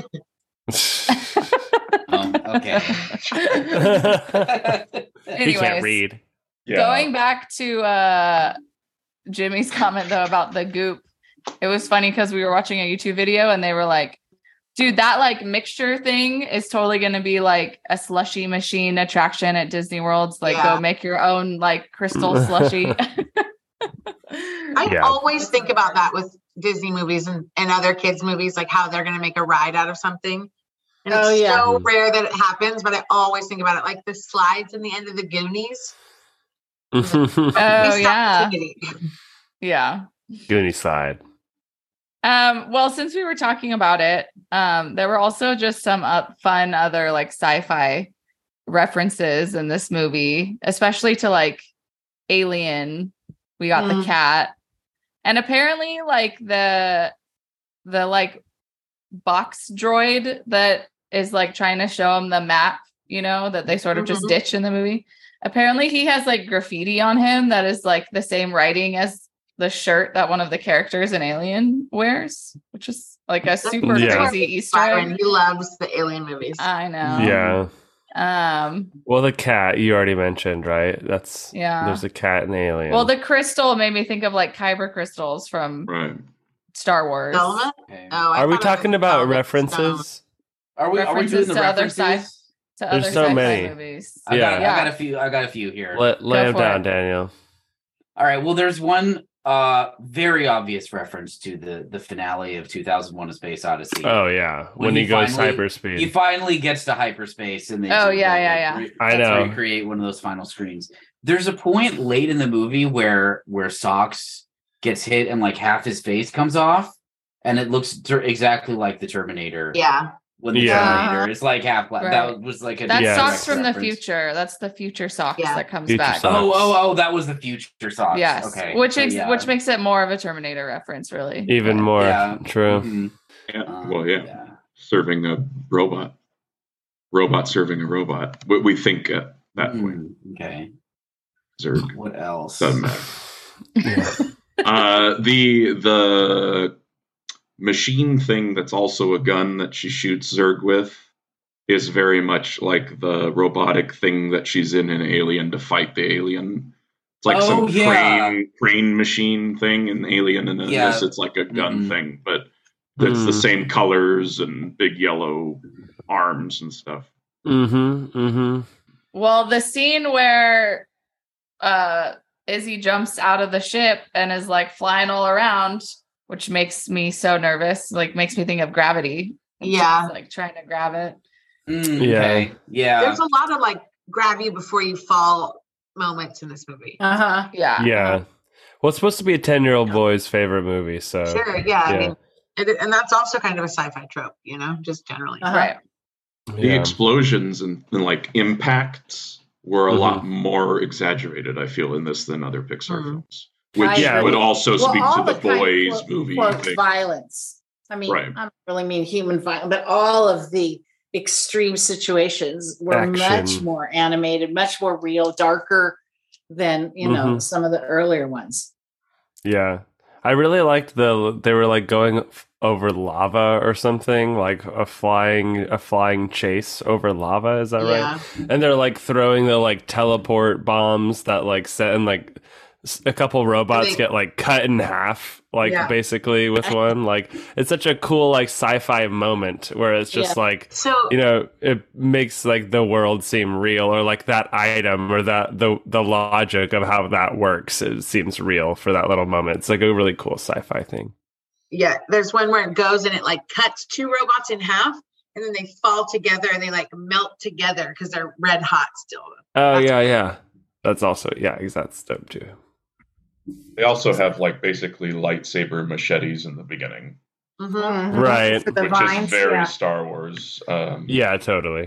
Oh, okay. he can't anyways, read. Yeah. going back to uh, Jimmy's comment though about the goop, it was funny because we were watching a YouTube video and they were like, dude, that like mixture thing is totally going to be like a slushy machine attraction at Disney World's. Like, Yeah. go make your own like crystal slushy. I Yeah. always think about that with Disney movies and, and other kids' movies, like how they're going to make a ride out of something. And Oh, it's yeah. so rare that it happens, but I always think about it. Like the slides in the end of the Goonies. Oh, Missed yeah. opportunity. Yeah. Goonie slide. Um, well, since we were talking about it, um, there were also just some uh, fun other like sci-fi references in this movie, especially to like Alien. We got the Mm. cat, and apparently, like the the like box droid that is like trying to show him the map, you know, that they sort of just Mhm. ditch in the movie. Apparently, he has like graffiti on him that is like the same writing as the shirt that one of the characters in Alien wears, which is like a super Yeah. crazy Easter Byron, egg. he loves the Alien movies. I know. Yeah. Um. Well, the cat you already mentioned, right? That's Yeah. There's a cat in Alien. Well, the crystal made me think of like kyber crystals from Right. Star Wars. Selma? Okay. Oh, I Are we thought it was talking about Velvet references? Are we are we doing References the to other references? sci- To There's other so sci-fi many. movies. I got, Yeah. I got a few. I got a few here. Let lay Go them for down, it. Daniel. All right. Well, there's one uh very obvious reference to the the finale of two thousand one: A Space Odyssey. Oh yeah, when, When he, he goes finally- hyperspeed. He finally gets to hyperspace, and they Oh, sort of, yeah, like, yeah, yeah. re- I that's know. recreate one of those final screens. There's a point late in the movie where where Socks gets hit and like half his face comes off, and it looks ter- exactly like the Terminator. Yeah. When the Yeah. Terminator is like half black. Right. That was like a That's Yes. Socks from the reference. future. That's the future Socks Yeah. that comes Future back. Socks. Oh, oh, oh! That was the future Socks. Yes, Okay. which So, ex- yeah. which makes it more of a Terminator reference, really. Even But- more Yeah. true. Mhm. Yeah. Um, well, yeah. Serving a robot. Robot serving a robot. We, we think uh, that way. Mm, okay. Zerg. What else? Doesn't matter. Yeah. Uh, the the machine thing that's also a gun that she shoots Zerg with is very much like the robotic thing that she's in in Alien to fight the alien. It's like Oh, some yeah. crane crane machine thing in Alien, and in Yeah. this it's like a gun Mhm. thing, but it's the Mm. same colors and big yellow arms and stuff. Mm-hmm. Mm-hmm. Well, the scene where uh Izzy jumps out of the ship and is like flying all around, which makes me so nervous, like makes me think of Gravity. And she's, Yeah. like trying to grab it. Mm, Yeah. okay. Yeah. There's a lot of like grab you before you fall moments in this movie. Uh huh. Yeah. Yeah. Well, it's supposed to be a ten-year-old boy's favorite movie, so Sure, yeah. I yeah. mean, it, and that's also kind of a sci-fi trope, you know, just generally. Uh-huh. Right. The yeah. explosions and, and like impacts were a Mhm. lot more exaggerated, I feel, in this than other Pixar Mhm. films. which I would agree. also Well, speak all to the, kind- boys quote, movie. quote, thing. violence. I mean, Right. I don't really mean human violence, but all of the extreme situations were Action. much more animated, much more real, darker than, you know, Mhm. some of the earlier ones. Yeah. I really liked the they were like going f- over lava or something, like a flying a flying chase over lava, is that Yeah. right? And they're like throwing the like teleport bombs that like set and like s- a couple robots They- get like cut in half, like Yeah. basically with one. Like it's such a cool like sci-fi moment where it's just Yeah. like So you know, it makes like the world seem real, or like that item or that the the logic of how that works. It seems real for that little moment. It's like a really cool sci-fi thing. yeah, there's one where it goes and it like cuts two robots in half, and then they fall together and they like melt together because they're red hot still. Oh That's yeah, yeah. That's also yeah, that's dope too. They also have like basically lightsaber machetes in the beginning, Mm-hmm. Mhm. Right. For the which vines, is very yeah. Star Wars. Um, Yeah, totally.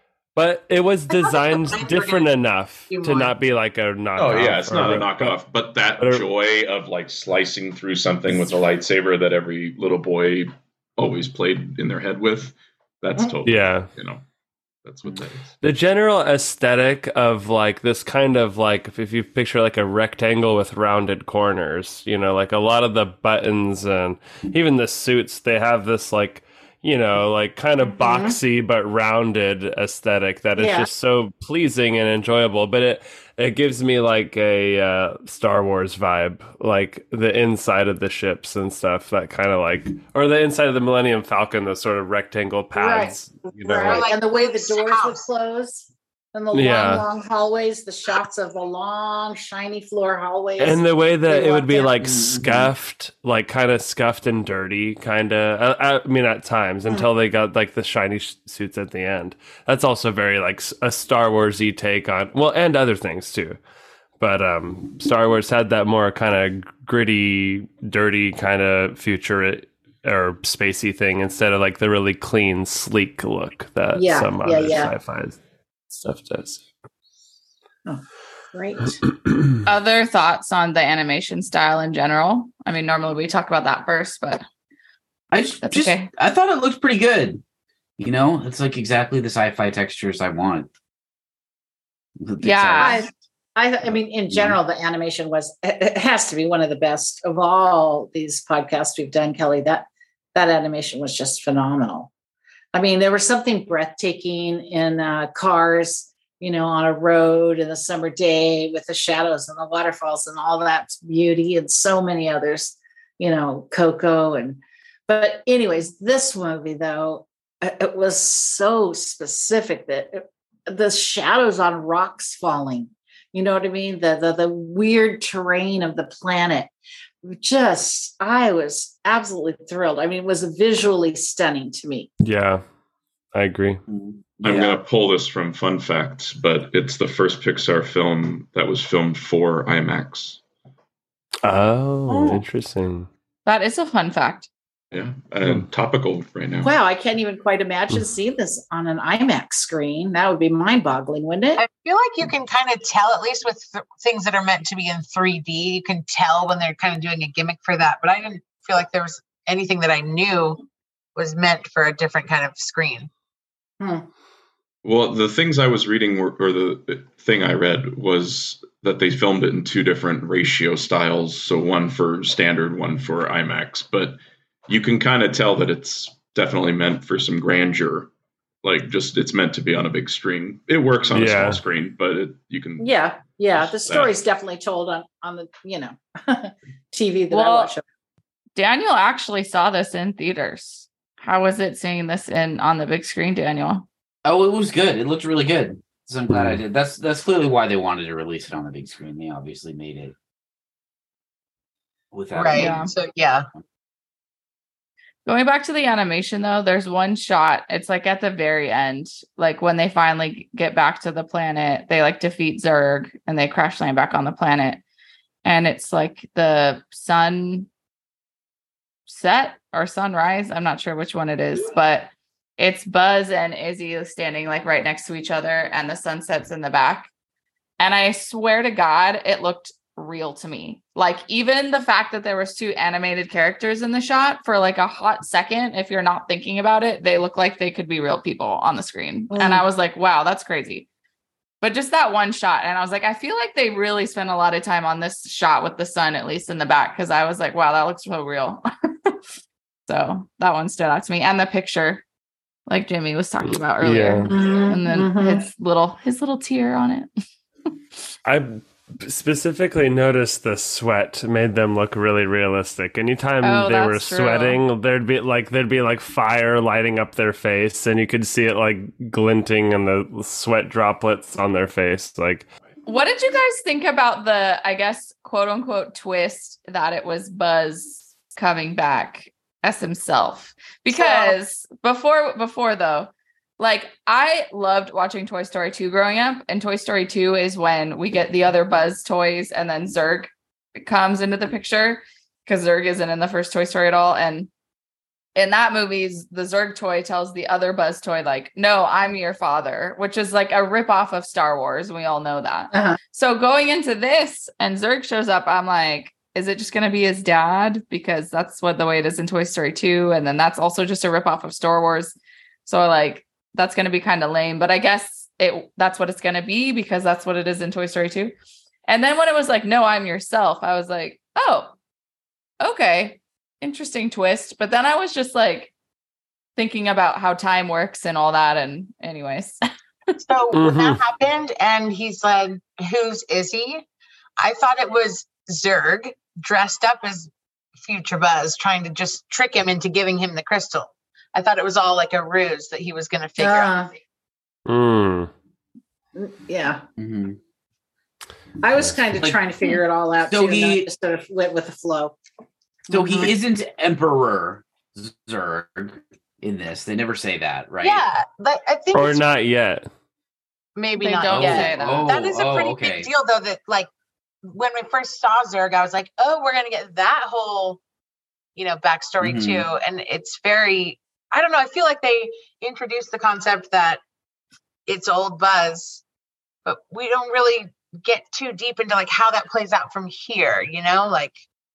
But it was I thought the designed lines were different gonna enough do to more. not be like a knockoff. Oh yeah, it's or not a but- knockoff, but that but it- joy of like slicing through something with a lightsaber that every little boy always played in their head with, that's Mm. totally, Yeah. you know, that's what that is. The general aesthetic of like this kind of like if you picture like a rectangle with rounded corners, you know, like a lot of the buttons and even the suits, they have this like, you know, like kind of Mhm. boxy but rounded aesthetic that is Yeah. just so pleasing and enjoyable. But it it gives me like a uh, Star Wars vibe, like the inside of the ships and stuff. That kind of like, or the inside of the Millennium Falcon, those sort of rectangle paths. You know, Right. like- And the way the doors would House. close and the Yeah. long, long hallways, the shots of the long, shiny floor hallways. And the way that They it would walk be down- like Mhm. scuffed, like kind of scuffed and dirty, kind of. I, I mean, at times until they got like the shiny sh- suits at the end. That's also very like s- a Star Wars-y take on, well, and other things too. But um, Star Wars had that more kind of gritty, dirty kind of future or spacey thing instead of like the really clean, sleek look that Yeah, some yeah, other yeah. sci-fi stuff does. Great. Other thoughts on the animation style in general? I mean, normally we talk about that first, but I just, That's just okay. I thought it looked pretty good. You know, it's like exactly the sci-fi textures I want. With Yeah. Pixar. I, I, I mean, in general, the animation was, it it has to be one of the best of all these podcasts we've done, Kelly. That, that animation was just phenomenal. I mean, there was something breathtaking in uh, Cars, you know, on a road in a summer day with the shadows and the waterfalls and all that beauty and so many others, you know, Coco. And, but anyways, this movie though, it it was so specific that it, the shadows on rocks falling, you know what I mean? The, the, the weird terrain of the planet. Just, I was absolutely thrilled. I mean, it was visually stunning to me. Yeah, I agree. Mhm. I'm Yeah. going to pull this from Fun Facts, but it's the first Pixar film that was filmed for IMAX. Oh, Oh. interesting. that is a fun fact. Yeah, and topical right now. Wow, I can't even quite imagine seeing this on an IMAX screen. That would be mind-boggling, wouldn't it? I feel like you can kind of tell, at least with th- things that are meant to be in three D, you can tell when they're kind of doing a gimmick for that. But I didn't feel like there was anything that I knew was meant for a different kind of screen. Hmm. Well, the things I was reading were, or the thing I read was that they filmed it in two different ratio styles. So one for standard, one for IMAX. But you can kind of tell that it's definitely meant for some grandeur. Like just it's meant to be on a big screen. It works on a Yeah. small screen, but it, you can. Yeah, yeah. The That- story's definitely told on on the you know T V that I Well, watch. Daniel actually saw this in theaters. How was it seeing this in on the big screen, Daniel? Oh, it was good. It looked really good. So I'm glad I Mm. did. That's that's clearly why they wanted to release it on the big screen. They obviously made it without Right. Yeah. So, yeah. Going back to the animation though, there's one shot. It's like at the very end, like when they finally get back to the planet, they like defeat Zurg and they crash land back on the planet. And it's like the sun set or sunrise. I'm not sure which one it is, but it's Buzz and Izzy standing like right next to each other and the sun sets in the back. And I swear to God, it looked real to me. Like even the fact that there was two animated characters in the shot for like a hot second, if you're not thinking about it, they look like they could be real people on the screen. Mm. And I was like, wow, that's crazy. But just that one shot. And I was like, I feel like they really spent a lot of time on this shot with the sun, at least in the back. Cause I was like, wow, that looks so real. So that one stood out to me. And the picture, like Jimmy was talking about earlier. Yeah. Mhm, And then mhm. his little, his little tear on it. I specifically noticed the sweat made them look really realistic. Anytime Oh, they were that's true. sweating, there'd be like there'd be like fire lighting up their face, and you could see it like glinting and the sweat droplets on their face. Like, What did you guys think about the, I guess, quote unquote twist that it was Buzz coming back as himself? Because before, before though, like I loved watching Toy Story two growing up, and Toy Story two is when we get the other Buzz toys and then Zurg comes into the picture because Zurg isn't in the first Toy Story at all. And in that movie, the Zurg toy tells the other Buzz toy, like, no, I'm your father, which is like a ripoff of Star Wars. We all know that. Uh-huh. So going into this and Zurg shows up, I'm like, is it just going to be his dad? Because that's what the way it is in Toy Story two. And then that's also just a ripoff of Star Wars. So like, that's going to be kind of lame, but I guess it that's what it's going to be because that's what it is in Toy Story two. And then when it was like, no, I'm yourself, I was like, oh, okay. Interesting twist. But then I was just like thinking about how time works and all that. And anyways. So when Mhm. that happened and he said, whose is he? I thought it was Zurg dressed up as future Buzz trying to just trick him into giving him the crystal. I thought it was all like a ruse that he was going to figure out. mm. Yeah. Mm-hmm. I was kind of Like- trying to figure it all out So too, he- not just sort of went with the flow. So Mhm. he isn't Emperor Zurg in this. They never say that, right? Yeah, but I think Or it's not yet. maybe They not don't yet. say that. That is a oh, pretty okay. big deal, though. That like when we first saw Zurg, I was like, "Oh, we're gonna get that whole, you know, backstory Mhm. too." And it's very, I don't know. I feel like they introduced the concept that it's old Buzz, but we don't really get too deep into like how that plays out from here. You know, like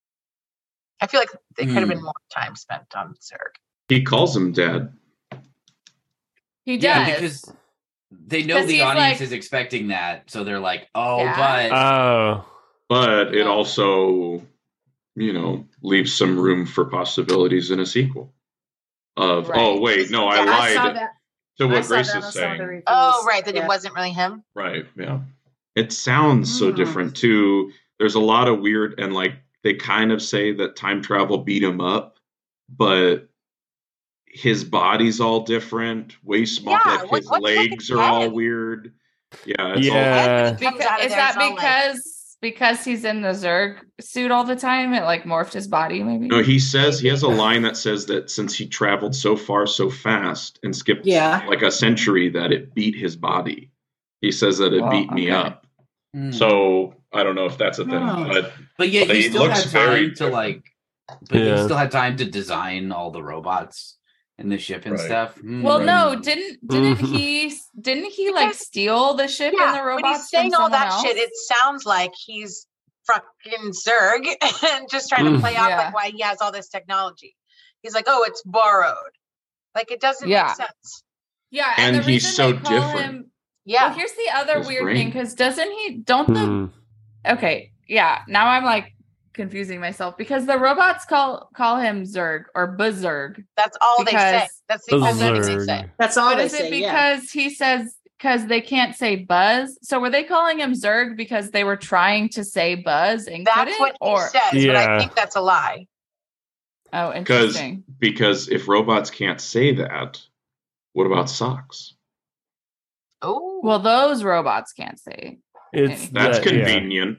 I feel like there could have been Hmm. more time spent on Zurg. He calls him dad. He does. Yeah, because they know 'Cause the he's audience like- is expecting that, so they're like, "Oh, Yeah. but Oh. But it Oh. also, you know, leaves some room for possibilities in a sequel. Of Right. oh wait, no, I Yeah, I saw lied that. to I what saw Grace that is on some of the saying. reviews. Oh, right, that Yeah. it wasn't really him. Right, yeah. It sounds so Mm. different too. There's a lot of weird and like they kind of say that time travel beat him up, but his body's all different, way small. Yeah, like what- his what's with legs the are all head? weird. Yeah, it's Yeah. all Head that comes Because, out of is there that all, like- because because he's in the Zurg suit all the time? It like morphed his body, maybe. no, he says he has a line that says that since he traveled so far so fast and skipped Yeah. like a century that it beat his body. He says that it Well, beat me okay. up. Hmm. So I don't know if that's a thing, Oh. but but yet but he he still looks had very time to different. like, but he Yeah. still had time to design all the robots and the ship and Right. stuff. Hmm. Well, Right. no, didn't didn't Mhm. he didn't he like Because- steal the ship and the Yeah, when robots he's saying from all someone that else? shit, it sounds like he's fucking Zurg and just trying to Mm. play off Yeah. like why he has all this technology. He's like, oh, it's borrowed. Like it doesn't Yeah. make sense. Yeah, and, And the he's reason so they call different. him. Yeah. Well, here's the other His weird brain. thing because doesn't he? Don't the Hmm. okay? Yeah, now I'm like confusing myself because the robots call call him Zurg or Buzzurg. That's all they say. Because- That's the only thing they Buzzurg. say. That's all But they is say. it Yeah. because he says because they can't say Buzz? So were they calling him Zurg because they were trying to say Buzz and That's couldn't? what he or says, but I Yeah. think that's a lie. oh, because interesting. because if robots can't say that, what about socks? Oh, Well, those robots can't say. It's That's that- yeah. convenient.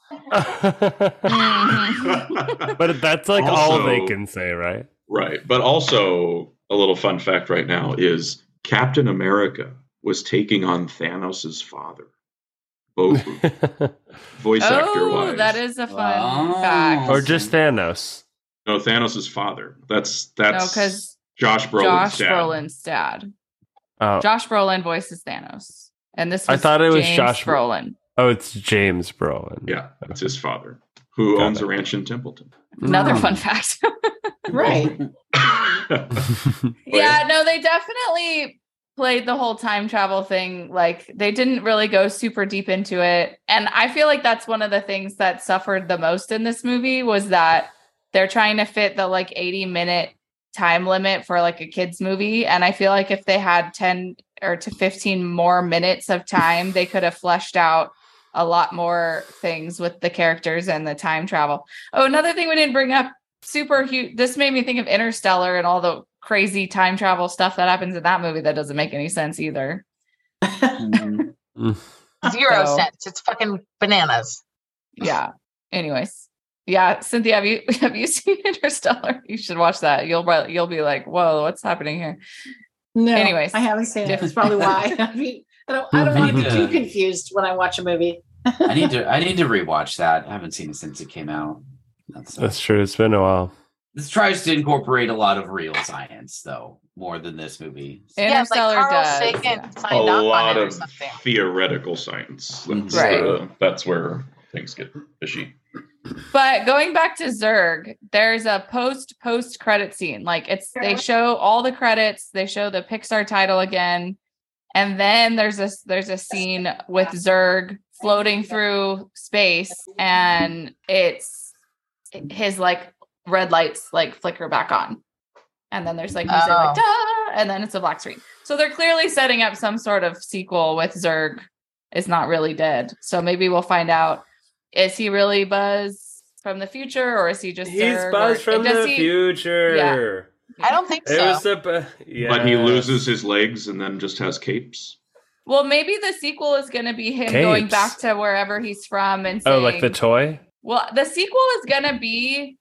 Mhm. But that's like all they Also- can say, right? Right. But also, a little fun fact right now is Captain America was taking on Thanos' father. Both voice actor Oh, wise. that is a fun Oh. fact. Or just Thanos. No, Thanos' father. That's No, that's because Josh Brolin's Josh dad. Brolin's dad. Oh, Josh Brolin voices Thanos, and this I was thought it was James Josh- Brolin. Oh, it's James Brolin. Yeah, that's his father, who Got owns it. a ranch in Templeton. Another Mm. fun fact. Right. Yeah, no, they definitely played the whole time travel thing. Like they didn't really go super deep into it. And I feel like that's one of the things that suffered the most in this movie was that they're trying to fit the like eighty minute time limit for like a kid's movie. And I feel like if they had ten or to fifteen more minutes of time, they could have fleshed out a lot more things with the characters and the time travel. Oh, another thing we didn't bring up, super huge. This made me think of Interstellar and all the crazy time travel stuff that happens in that movie that doesn't make any sense either. Mhm. Zero So- cents. It's fucking bananas. Yeah. Anyways. Yeah, Cynthia, have you have you seen Interstellar? You should watch that. You'll probably- you'll be like, whoa, what's happening here? No, Anyways. I haven't seen it. That's probably why. I mean, I don't, I don't want to be too confused when I watch a movie. I need to I need to rewatch that. I haven't seen it since it came out. That's, That's true. It's been a while. this tries to incorporate a lot of real science, though, more than this movie. So- Yeah, it's like Interstellar Carl does. Sagan Yeah. A signed off lot on it or of something. theoretical science. That's, Right. uh, that's where things get fishy. But going back to Zurg, there's a post post credit scene. Like it's they show all the credits, they show the Pixar title again, and then there's a there's a scene with Zurg floating through space, and it's his like red lights like flicker back on, and then there's like music like Oh. da, and then it's a black screen. So they're clearly setting up some sort of sequel with Zurg is not really dead. So maybe we'll find out. Is he really Buzz from the future, or is he just He's Zurg, Buzz or- from does the he- future. I don't think It so. was the bu- yeah. But he loses his legs and then just has capes. Well, maybe the sequel is going to be him going Capes. back to wherever he's from and Oh, saying, like the toy? well, the sequel is going to be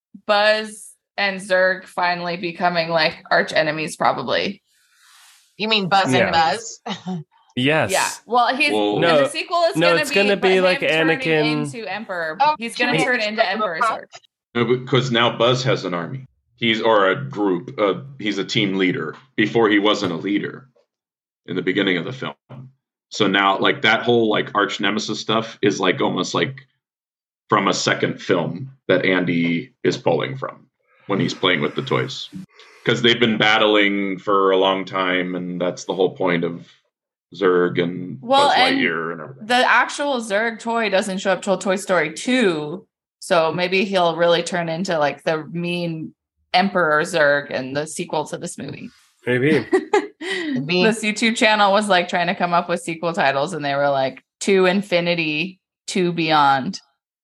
Buzz and Zurg finally becoming like arch enemies, probably. You mean Buzz Yeah. and Buzz? Yes. Yeah. Well, he's Well- and No, the sequel is no, going it's to be, gonna be him like turning Anakin- into Emperor. Oh, he's going to he- turn into Emperor Zurg. No, because now Buzz has an army. He's or a group. Uh, he's a team leader. Before he wasn't a leader in the beginning of the film. So now, like that whole like arch nemesis stuff is like almost like from a second film that Andy is pulling from when he's playing with the toys, because they've been battling for a long time, and that's the whole point of Zurg and Well, Buzz and Lightyear and everything. The actual Zurg toy doesn't show up till Toy Story two. So maybe he'll really turn into like the mean Emperor Zurg in the sequel to this movie. Maybe. be. This YouTube channel was like trying to come up with sequel titles, and they were like To Infinity, To Beyond.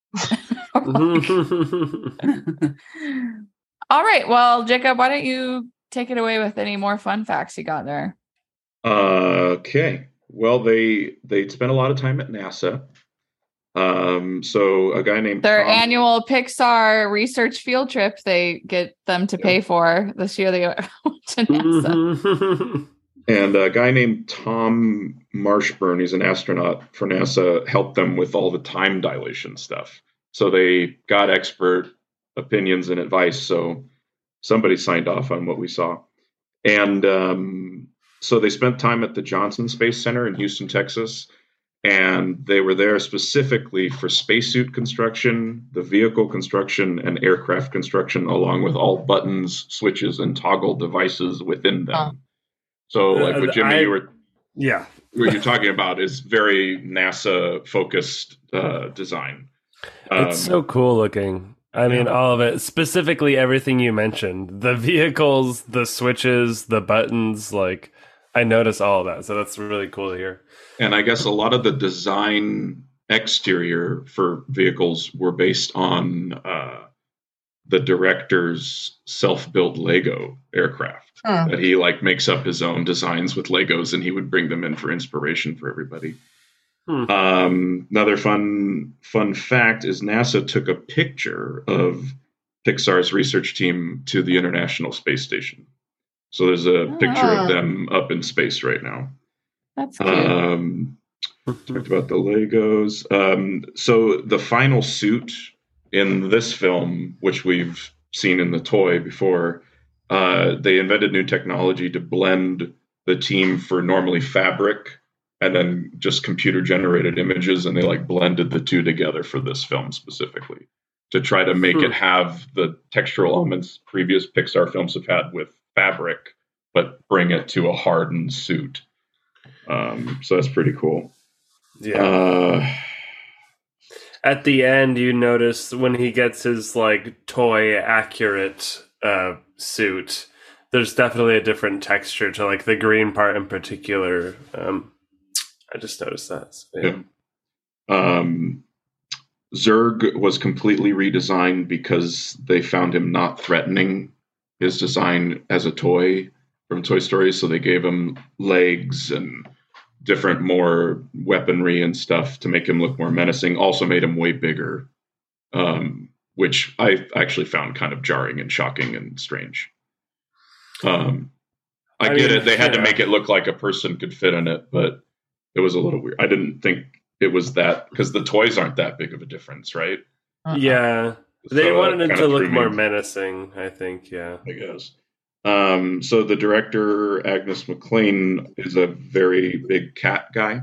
All right. Well, Jacob, why don't you take it away with any more fun facts you got there? Okay. Well, they they spent a lot of time at NASA. Um, so a guy named Their Tom- annual Pixar research field trip they get them to pay for this year. They go to NASA. and a guy named Tom Marshburn, he's an astronaut for NASA, helped them with all the time dilation stuff. So they got expert opinions and advice. So somebody signed off on what we saw. And um, so they spent time at the Johnson Space Center in Houston, Texas. And they were there specifically for spacesuit construction, the vehicle construction, and aircraft construction, along with all buttons, switches, and toggle devices within them. Huh. So, like what Jimmy I- you were Yeah. what you're talking about is very NASA focused uh, design. Um, It's so cool looking. I mean, yeah. all of it. Specifically, everything you mentioned. The vehicles, the switches, the buttons. Like, I noticed all of that. So that's really cool to hear. And I guess a lot of the design exterior for vehicles were based on uh, the director's self-built Lego aircraft. Hmm. That he like makes up his own designs with Legos, and he would bring them in for inspiration for everybody. Hmm. Um, another fun fun fact is NASA took a picture of Pixar's research team to the International Space Station. So there's a picture Ah. of them up in space right now. That's cute. Um, talked about the Legos. Um, so the final suit in this film, which we've seen in the toy before, uh, they invented new technology to blend the team for normally fabric and then just computer generated images, and they like blended the two together for this film specifically to try to make Hmm. it have the textural elements previous Pixar films have had with fabric, but bring it to a hardened suit. Um, so that's pretty cool. Yeah. Uh, At the end, you notice when he gets his like toy accurate uh, suit, there's definitely a different texture to like the green part in particular. Um, I just noticed that. So, yeah. yeah. Um, Zurg was completely redesigned because they found him not threatening his design as a toy from Toy Story. So they gave him legs and different more weaponry and stuff to make him look more menacing. Also made him way bigger, um, which I actually found kind of jarring and shocking and strange. Um, I, I get mean, it. They had yeah. to make it look like a person could fit in it, but it was a little weird. I didn't think it was that, because the toys aren't that big of a difference, right? Uh-uh. Yeah. They So wanted that him kinda to look threw me, more menacing, I think. Yeah. I guess. Um, so the director, Agnes McLean, is a very big cat guy.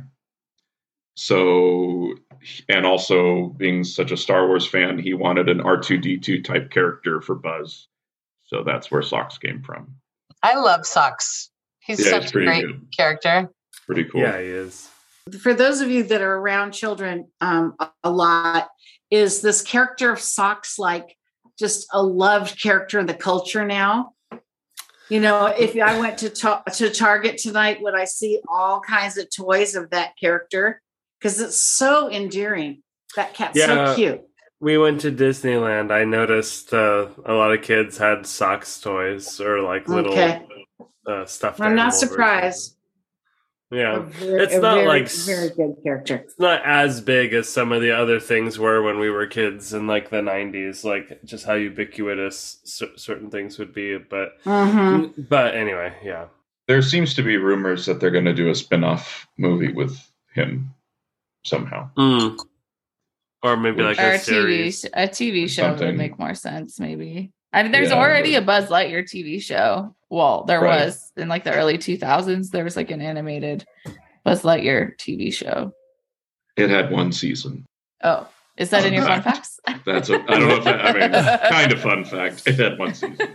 So, and also being such a Star Wars fan, he wanted an R two D two type character for Buzz. So that's where Socks came from. I love Socks. He's Yeah, he's such a pretty great good. character. Pretty cool. Yeah, he is. For those of you that are around children um, a, a lot, is this character of Socks like just a loved character in the culture now? You know, if I went to ta- to Target tonight, would I see all kinds of toys of that character? Because it's so endearing. That cat's Yeah. so cute. We went to Disneyland. I noticed uh, a lot of kids had Socks toys or like little Okay. uh, stuffed I'm not animal versions. surprised. A Yeah. very- It's a not very, like s- very good character. It's not as big as some of the other things were when we were kids in like the nineties, like just how ubiquitous cer- certain things would be. But Mm-hmm. but anyway, yeah. There seems to be rumors that they're going to do a spin-off movie with him somehow. Mm. Or maybe like Or a a T V, series. sh- a T V show Something. would make more sense, maybe. I mean, there's Yeah, already but- a Buzz Lightyear T V show. Well, there Right. was in like the early two thousands. There was like an animated Buzz Lightyear T V show. It had one season. Oh, is that in your fun facts? That's a, I don't know if that, I mean, kind of fun fact. It had one season.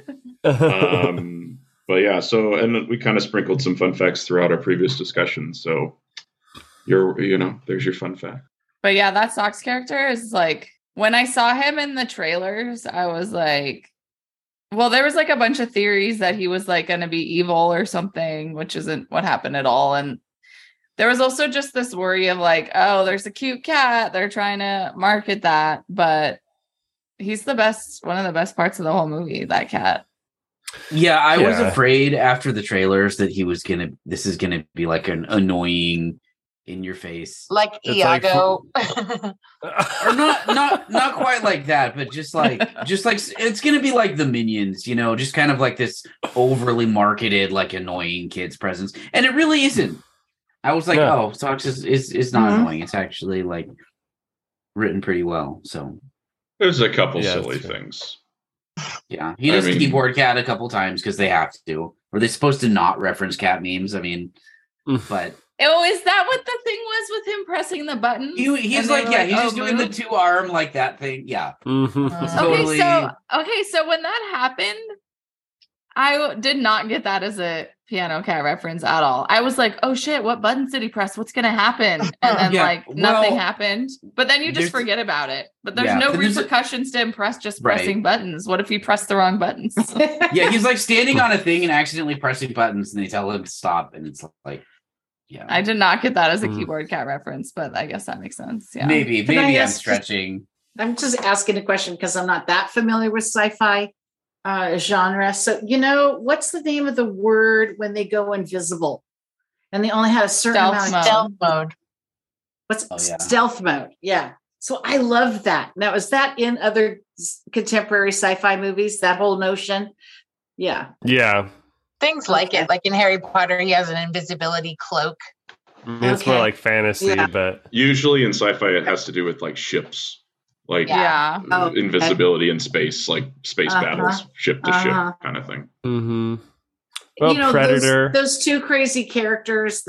Um, but yeah, so, and we kind of sprinkled some fun facts throughout our previous discussions. So you're, you know, there's your fun fact. But yeah, that Socks character is like, when I saw him in the trailers, I was like, well, there was like a bunch of theories that he was like going to be evil or something, which isn't what happened at all. And there was also just this worry of like, oh, there's a cute cat. They're trying to market that. But he's the best, one of the best parts of the whole movie, that cat. Yeah, I was Yeah. afraid after the trailers that he was gonna. This is gonna be like an annoying, in your face, Like It's like- Iago. or not, not, not quite like that, but just like, just like it's gonna be like the Minions, you know, just kind of like this overly marketed, like annoying kids presence, and it really isn't. I was like, Yeah. oh, Socks is is, is not Mhm. annoying. It's actually like written pretty well. So There's a couple Yeah, silly that's true. things. yeah, he I does mean- keyboard cat a couple times because they have to. Were they supposed to not reference cat memes? I mean, but Oh, is that what the thing was with him pressing the button? he, he's And they like, were yeah, he's oh, just doing the move? two arm like that thing. Yeah. Mhm. Uh, Totally. Okay, so okay, so when that happened, I w- did not get that as a piano cat reference at all. I was like, "Oh shit, what buttons did he press? What's gonna happen?" And then Yeah, like nothing well, happened. But then you just there's- forget about it. But there's Yeah, no but there's a- repercussions to him press just Right. pressing buttons. What if he pressed the wrong buttons? Yeah, he's like standing on a thing and accidentally pressing buttons, and they tell him to stop, and it's like, yeah, I did not get that as a Mm. keyboard cat reference, but I guess that makes sense. Yeah. maybe, Can I maybe I'm ask- stretching. I'm just asking a question because I'm not that familiar with sci-fi uh, genre. So, you know, what's the name of the word when they go invisible and they only had a certain Stealth amount mode. of Stealth mode. What's Oh, yeah. stealth mode? Yeah. So I love that. Now, is that in other s- contemporary sci-fi movies? That whole notion? Yeah. Yeah. Things like Okay. it. Like in Harry Potter, he has an invisibility cloak. I mean, it's more Okay. like fantasy, Yeah. but Usually in sci-fi, it has to do with like ships, like Yeah. Oh, okay. invisibility in space, like space Uh-huh. battles, ship to Uh-huh. ship kind of thing. hmm well, you know, Predator. Those, those two crazy characters that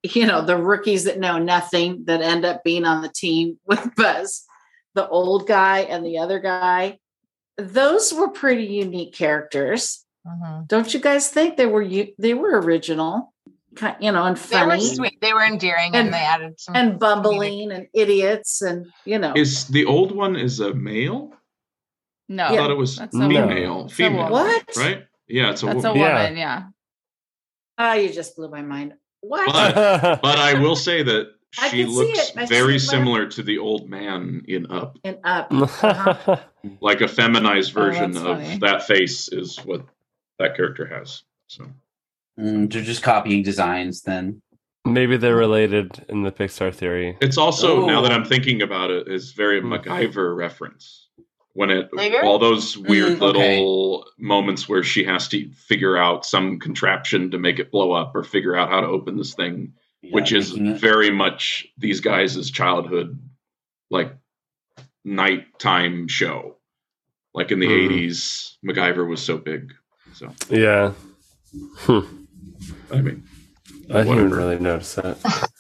you know, the rookies that know nothing that end up being on the team with Buzz, the old guy and the other guy. Those were pretty unique characters. Mm-hmm. Don't you guys think they were they were original, you know, and funny? They were sweet. They were endearing, and, and they added some and bumbling and idiots, and you know. Is the old one is a male? No, I thought it was female. Female, what? Right? Yeah, it's a That's woman. a woman. Yeah. Ah, yeah. Oh, you just blew my mind. What? But, but I will say that she looks I very similar to the old man in Up. In Up, uh-huh. Like a feminized version oh, of funny. that face is what that character has. So mm, they're just copying designs then. Maybe they're related in the Pixar theory. it's also, Oh. now that I'm thinking about it, is very MacGyver reference. When it Bigger? all those weird Mm, okay. little moments where she has to figure out some contraption to make it blow up or figure out how to open this thing, Yeah, which is making it- very much these guys' childhood, like nighttime show. Like in the Mm. eighties, MacGyver was so big. So Yeah. Hmm. I mean, I didn't whatever. really notice that.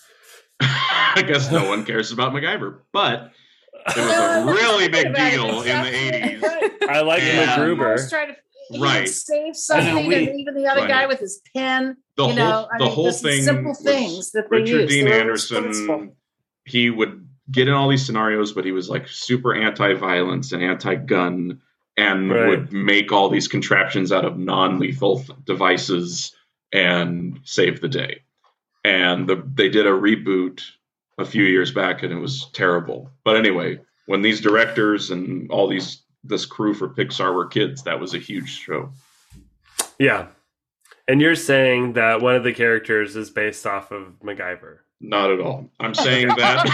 I guess no one cares about MacGyver, but it was a really big deal in the eighties. I like Yeah. MacGruber. Try to he Right. would save something, we- and even the other right. guy with his pen. The you whole know, I the mean, whole just thing simple was things that they Richard used. Dean They were Anderson. resourceful. He would get in all these scenarios, but he was like super anti-violence and anti-gun, and Right. would make all these contraptions out of non-lethal th- devices and save the day. And the, they did a reboot a few years back, and it was terrible. But anyway, when these directors and all these this crew for Pixar were kids, that was a huge show. Yeah. And you're saying that one of the characters is based off of MacGyver. Not at all. I'm saying that.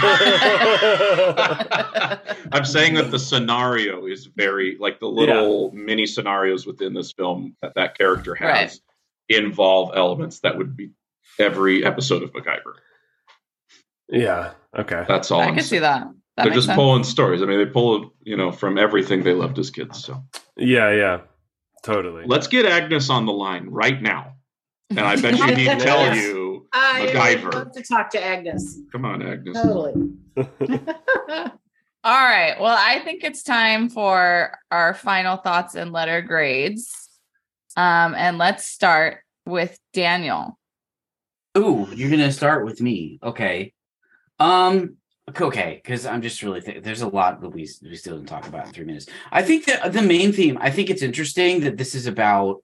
I'm saying that the scenario is very like the little mini scenarios within this film that that character has Right. involve elements that would be every episode of MacGyver. Yeah. Okay. That's all. I I'm can see saying. that. That They're makes just sense. pulling stories. I mean, they pull you know from everything they loved as kids. So Yeah. Yeah. Totally. let's get Agnes on the line right now, and I bet she need to tell Yes. you. I would MacGyver. love to talk to Agnes. Come on, Agnes. Totally. All right. Well, I think it's time for our final thoughts and letter grades. Um, and let's start with Daniel. Ooh, you're gonna start with me. Okay. Um. Okay, because I'm just really th- there's a lot that we we still didn't talk about in three minutes. I think that the main theme. I think it's interesting that this is about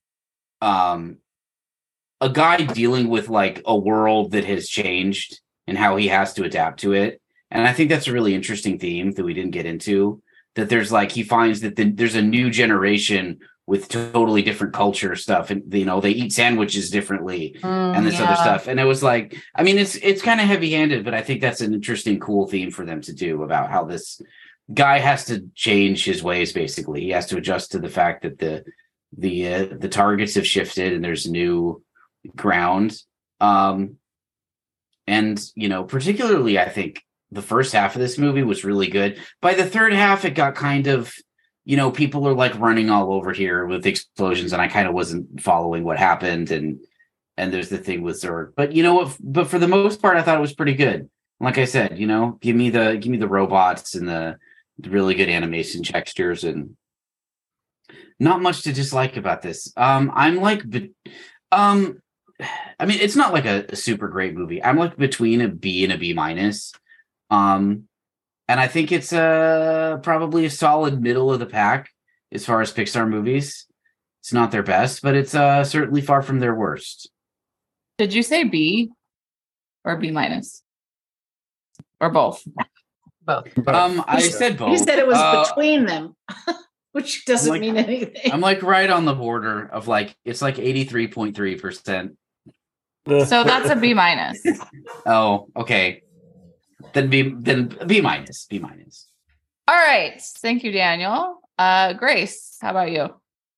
um a guy dealing with like a world that has changed and how he has to adapt to it. And I think that's a really interesting theme that we didn't get into. That there's like he finds that the, there's a new generation with totally different culture stuff, and you know they eat sandwiches differently and this other stuff. And it was like, I mean, it's it's kind of heavy-handed, but I think that's an interesting, cool theme for them to do about how this guy has to change his ways. Basically, he has to adjust to the fact that the the uh, the targets have shifted and there's new ground. Um, and you know, particularly, I think the first half of this movie was really good. By the third half, it got kind of, you know, people are like running all over here with explosions, and I kind of wasn't following what happened. And and there's the thing with Zurg, but you know what? But for the most part, I thought it was pretty good. Like I said, you know, give me the give me the robots and the, the really good animation textures, and not much to dislike about this. Um, I'm like, um, I mean, it's not like a, a super great movie. I'm like between a B and a B minus. Um, and I think it's uh, probably a solid middle of the pack as far as Pixar movies. It's not their best, but it's uh, certainly far from their worst. Did you say B or B minus? Or both? Both. Um, I said both. He said it was Uh, between them, which doesn't like- mean anything. I'm like right on the border of like, it's like eighty-three point three percent. So that's a B minus. Oh, okay. Then B, then B minus, B minus. All right. Thank you, Daniel. Uh, Grace, how about you?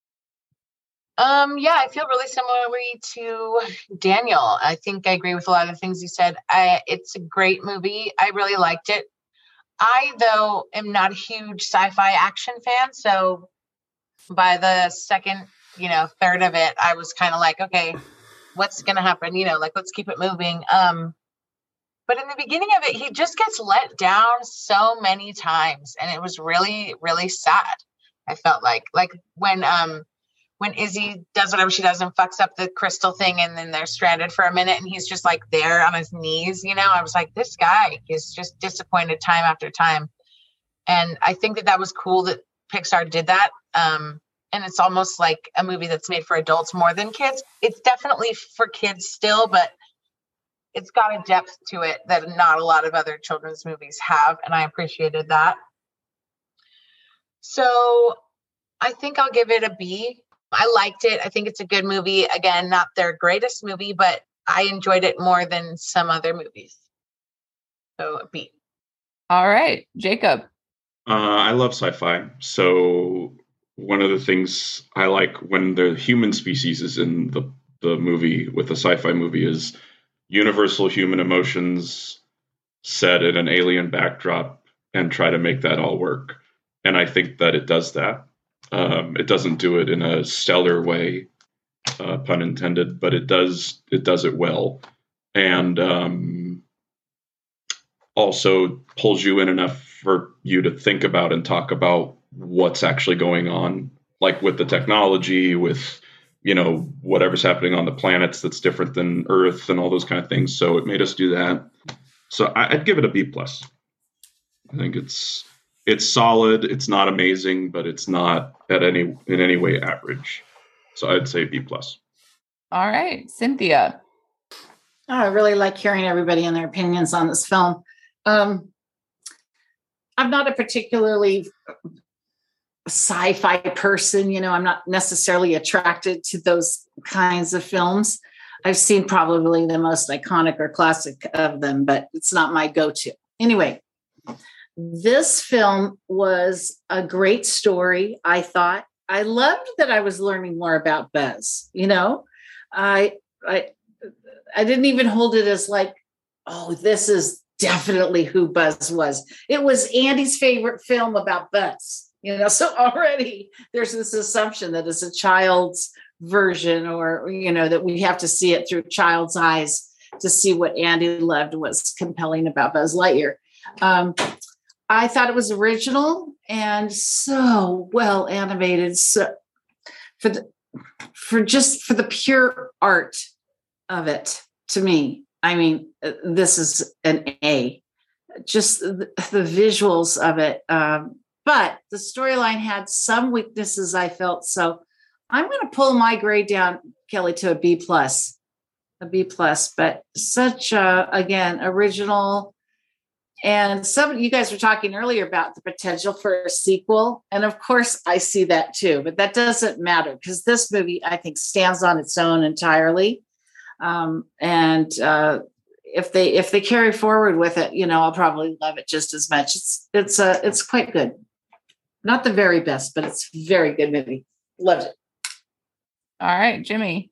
Um, yeah, I feel really similarly to Daniel. I think I agree with a lot of the things you said. I, it's a great movie. I really liked it. I, though, am not a huge sci-fi action fan. So by the second, you know, third of it, I was kind of like, okay, what's going to happen? You know, like, let's keep it moving. Um, but in the beginning of it, he just gets let down so many times. And it was really, really sad. I felt like, like when, um, when Izzy does whatever she does and fucks up the crystal thing, and then they're stranded for a minute and he's just like there on his knees, you know, I was like, this guy is just disappointed time after time. And I think that that was cool that Pixar did that. Um, and it's almost like a movie that's made for adults more than kids. It's definitely for kids still, but it's got a depth to it that not a lot of other children's movies have. And I appreciated that. So I think I'll give it a B. I liked it. I think it's a good movie. Again, not their greatest movie, but I enjoyed it more than some other movies. So a B. All right, Jacob. Uh, I love sci-fi. So one of the things I like when the human species is in the, the movie with a sci-fi movie is universal human emotions set in an alien backdrop and try to make that all work. And I think that it does that. Um, it doesn't do it in a stellar way, uh, pun intended, but it does it does it well, and um, also pulls you in enough for you to think about and talk about what's actually going on, like with the technology, with you know whatever's happening on the planets that's different than Earth and all those kind of things. So it made us do that. So I, I'd give it a B plus. I think it's. It's solid. It's not amazing, but it's not at any in any way average. So I'd say B plus. All right, Cynthia. Oh, I really like hearing everybody and their opinions on this film. Um, I'm not a particularly sci-fi person. You know, I'm not necessarily attracted to those kinds of films. I've seen probably the most iconic or classic of them, but it's not my go-to. Anyway. This film was a great story, I thought. I loved that I was learning more about Buzz. You know, I, I, I didn't even hold it as like, oh, this is definitely who Buzz was. It was Andy's favorite film about Buzz. You know, so already there's this assumption that it's a child's version, or, you know, that we have to see it through a child's eyes to see what Andy loved, what's compelling about Buzz Lightyear. Um, I thought it was original and so well animated. So for the, for just for the pure art of it, to me, I mean, this is an A. Just the, the visuals of it, um, but the storyline had some weaknesses, I felt. So I'm going to pull my grade down, Kelly, to a B plus, a B plus. But such a, again, original. And some of you guys were talking earlier about the potential for a sequel. And of course, I see that too, but that doesn't matter because this movie, I think, stands on its own entirely. Um, and uh, if they if they carry forward with it, you know, I'll probably love it just as much. It's it's uh, it's quite good. Not the very best, but it's a very good movie. Loved it. All right, Jimmy.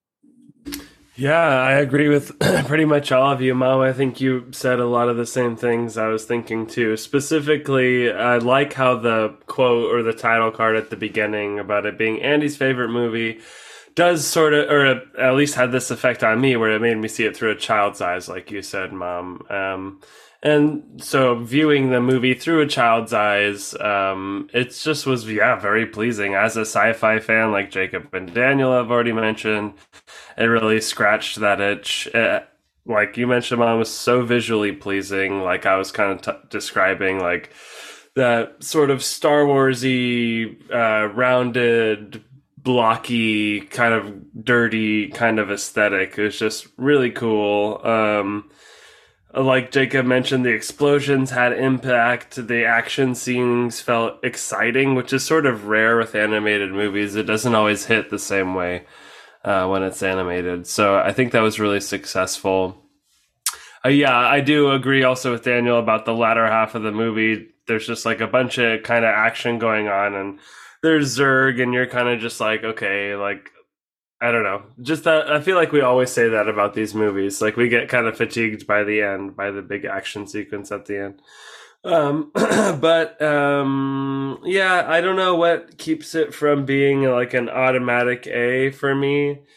Yeah, I agree with pretty much all of you, Mom. I think you said a lot of the same things I was thinking too. Specifically, I like how the quote or the title card at the beginning about it being Andy's favorite movie does sort of, or at least had this effect on me where it made me see it through a child's eyes, like you said, Mom. Um, and so viewing the movie through a child's eyes, um, it just was, yeah, very pleasing. As a sci-fi fan, like Jacob and Daniel have already mentioned, it really scratched that itch. It, like you mentioned, Mom, was so visually pleasing. Like I was kind of t- describing, like that sort of Star Wars-y, uh, rounded, blocky, kind of dirty kind of aesthetic. It was just really cool. Um, like Jacob mentioned, the explosions had impact. The action scenes felt exciting, which is sort of rare with animated movies. It doesn't always hit the same way uh, when it's animated. So I think that was really successful. Uh, yeah, I do agree also with Daniel about the latter half of the movie. There's just like a bunch of kind of action going on, and there's Zurg, and you're kind of just like, okay, like, I don't know. Just that, I feel like we always say that about these movies. Like we get kind of fatigued by the end, by the big action sequence at the end. Um, but um, yeah, I don't know what keeps it from being like an automatic A for me.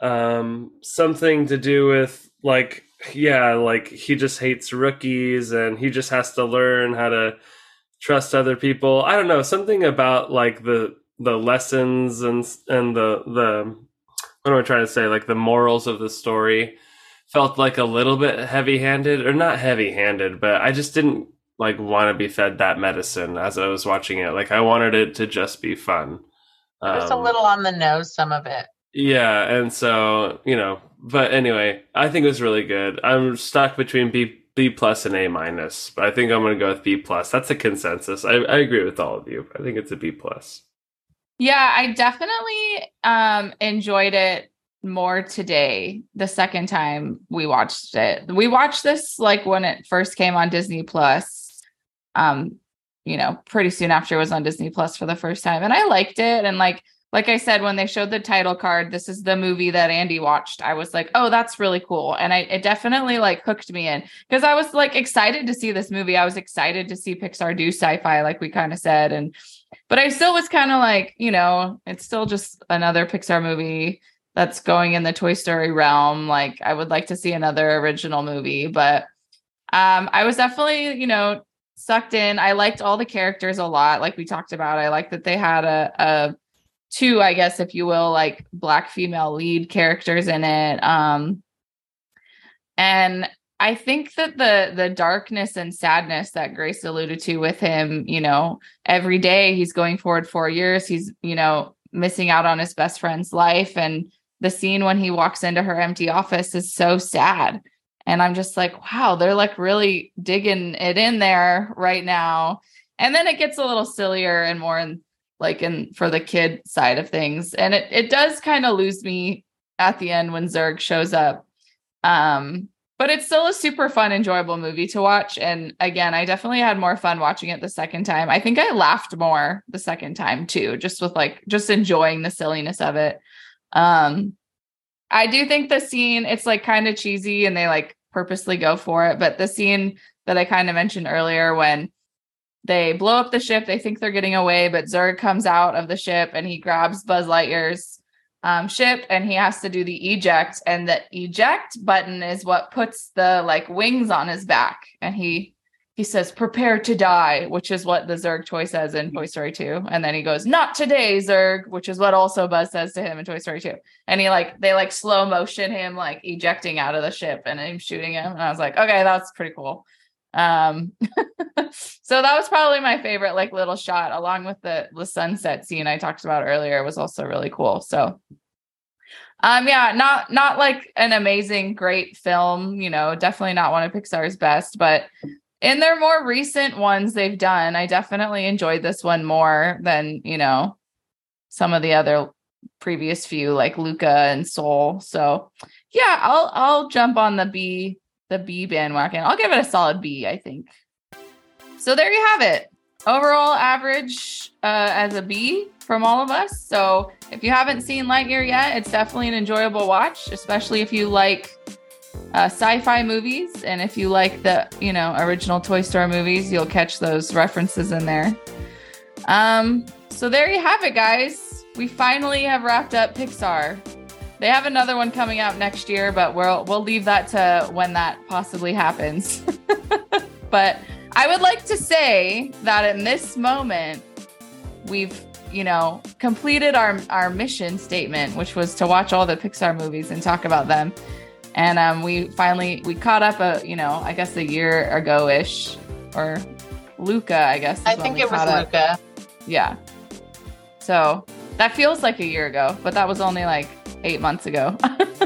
um, something to do with like, yeah, like he just hates rookies and he just has to learn how to trust other people. I don't know, something about like the the lessons and and the the what am I trying to say? Like the morals of the story felt like a little bit heavy-handed, or not heavy-handed, but I just didn't like want to be fed that medicine as I was watching it. Like I wanted it to just be fun. Um, Just a little on the nose, some of it. Yeah, and so, you know, but anyway, I think it was really good. I'm stuck between B B plus and A minus, but I think I'm going to go with B plus. That's a consensus. I, I agree with all of you. I think it's a B plus. Yeah, I definitely um, enjoyed it more today, the second time we watched it. We watched this like when it first came on Disney Plus, um, you know, pretty soon after it was on Disney Plus for the first time. And I liked it. And like, like I said, when they showed the title card, this is the movie that Andy watched, I was like, oh, that's really cool. And I, it definitely like hooked me in because I was like excited to see this movie. I was excited to see Pixar do sci-fi, like we kind of said. And, but I still was kind of like, you know, it's still just another Pixar movie that's going in the Toy Story realm. Like I would like to see another original movie, but um, I was definitely, you know, sucked in. I liked all the characters a lot. Like we talked about, I liked that they had a, a two, I guess, if you will, like Black female lead characters in it. Um, and I think that the, the darkness and sadness that Grace alluded to with him, you know, every day he's going forward four years, he's, you know, missing out on his best friend's life. And the scene when he walks into her empty office is so sad. And I'm just like, wow, they're like really digging it in there right now. And then it gets a little sillier and more in like in for the kid side of things. And it, it does kind of lose me at the end when Zurg shows up. Um, but it's still a super fun, enjoyable movie to watch. And again, I definitely had more fun watching it the second time. I think I laughed more the second time too, just with like, just enjoying the silliness of it. Um, I do think the scene, it's like kind of cheesy and they like purposely go for it. But the scene that I kind of mentioned earlier, when they blow up the ship, they think they're getting away, but Zurg comes out of the ship and he grabs Buzz Lightyear's um, ship and he has to do the eject. And the eject button is what puts the like wings on his back. And he he says, prepare to die, which is what the Zurg toy says in Toy Story two. And then he goes, not today, Zurg, which is what also Buzz says to him in Toy Story two. And he like, they like slow motion him like ejecting out of the ship and him shooting him. And I was like, okay, that's pretty cool. Um, so that was probably my favorite, like little shot, along with the, the sunset scene I talked about earlier was also really cool. So, um, yeah, not, not like an amazing, great film, you know, definitely not one of Pixar's best, but in their more recent ones they've done, I definitely enjoyed this one more than, you know, some of the other previous few like Luca and Soul. So yeah, I'll, I'll jump on the B, the B bandwagon. I'll give it a solid B, I think. So there you have it. Overall average uh, as a B from all of us. So if you haven't seen Lightyear yet, it's definitely an enjoyable watch, especially if you like uh, sci-fi movies. And if you like the, you know, original Toy Story movies, you'll catch those references in there. Um, so there you have it, guys. We finally have wrapped up Pixar. They have another one coming out next year, but we'll we'll leave that to when that possibly happens. But I would like to say that in this moment, we've, you know, completed our, our mission statement, which was to watch all the Pixar movies and talk about them. And um, we finally, we caught up, a, you know, I guess a year ago-ish, or Luca, I guess. I think it was Luca. Yeah. So that feels like a year ago, but that was only like eight months ago.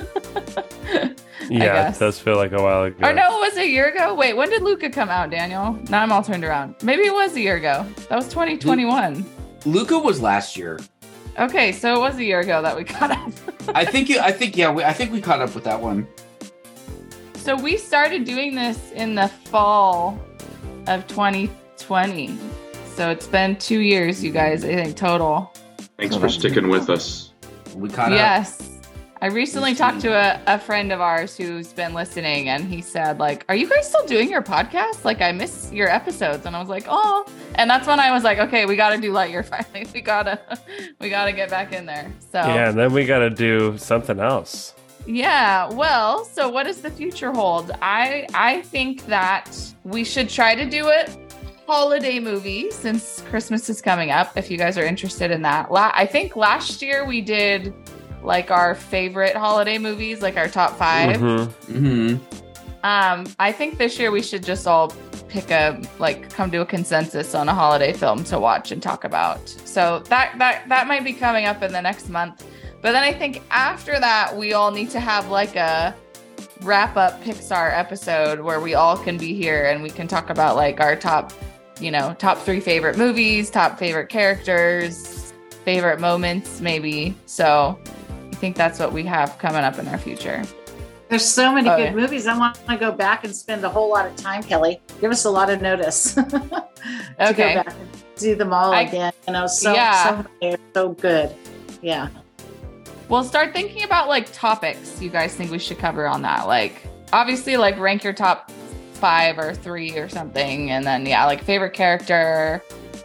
Yeah, it does feel like a while ago. Or no, it was a year ago. Wait, when did Luca come out, Daniel? Now I'm all turned around. Maybe it was a year ago. That was twenty twenty-one. Luca was last year. Okay, so it was a year ago that we caught up. I think. I think. Yeah. We, I think we caught up with that one. So we started doing this in the fall of twenty twenty. So it's been two years, you guys. I think total. Thanks so for sticking with us. We caught yes. up. Yes. I recently talked to a, a friend of ours who's been listening, and he said, like, are you guys still doing your podcast? Like, I miss your episodes. And I was like, oh, and that's when I was like, okay, we got to do Lightyear finally. We gotta, we gotta get back in there. So Yeah, and then we got to do something else. yeah, well, so what does the future hold? I I think that we should try to do it holiday movie since Christmas is coming up. If you guys are interested in that, La- I think last year we did like our favorite holiday movies, like our top five. Mm-hmm. Mm-hmm. Um, I think this year we should just all pick a like come to a consensus on a holiday film to watch and talk about. So that that that might be coming up in the next month. But then I think after that we all need to have like a wrap up Pixar episode where we all can be here and we can talk about like our top, you know, top three favorite movies, top favorite characters, favorite moments, maybe. So I think that's what we have coming up in our future. There's so many Oh, good yeah. movies. I want to go back and spend a whole lot of time, Kelly. Give us a lot of notice. to Okay. Go back and do them all I- again. You know, so Yeah. so many are so good. Yeah. We'll start thinking about like topics you guys think we should cover on that. Like obviously like rank your top five or three or something. And then yeah, like favorite character,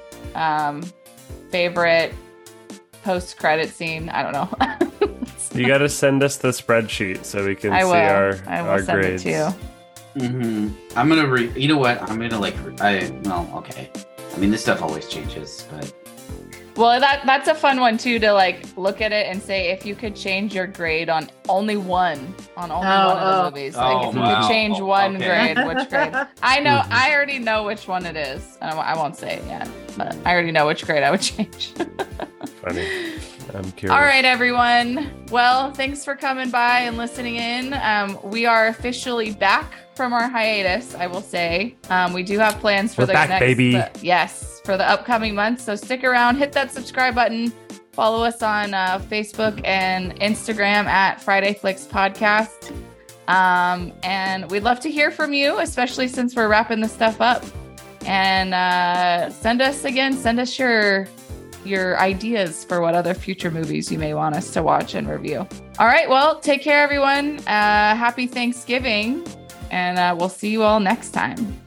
um, favorite post credit scene. I don't know. You got to send us the spreadsheet so we can I see will. our, I will our send grades. it to you. Mm-hmm. I'm gonna re. You know what? I'm gonna like. re- I well, okay. I mean, this stuff always changes, but Well, that that's a fun one too to like look at it and say if you could change your grade on only one on only Oh, one of the oh. movies. Oh, Like if you wow. could change one Okay. grade, which grade? I know. Mhm. I already know which one it is. I won't- I won't say it yet, but I already know which grade I would change. Funny. I'm curious. All right, everyone. Well, thanks for coming by and listening in. Um, we are officially back from our hiatus, I will say. Um, we do have plans for We're the back, next, baby. uh, yes, for the upcoming months. So stick around, hit that subscribe button, follow us on uh, Facebook and Instagram at Friday Flicks Podcast. Um, and we'd love to hear from you, especially since we're wrapping this stuff up. And uh, send us again, send us your your ideas for what other future movies you may want us to watch and review. All right, well, take care, everyone. Uh, happy Thanksgiving, and uh, we'll see you all next time.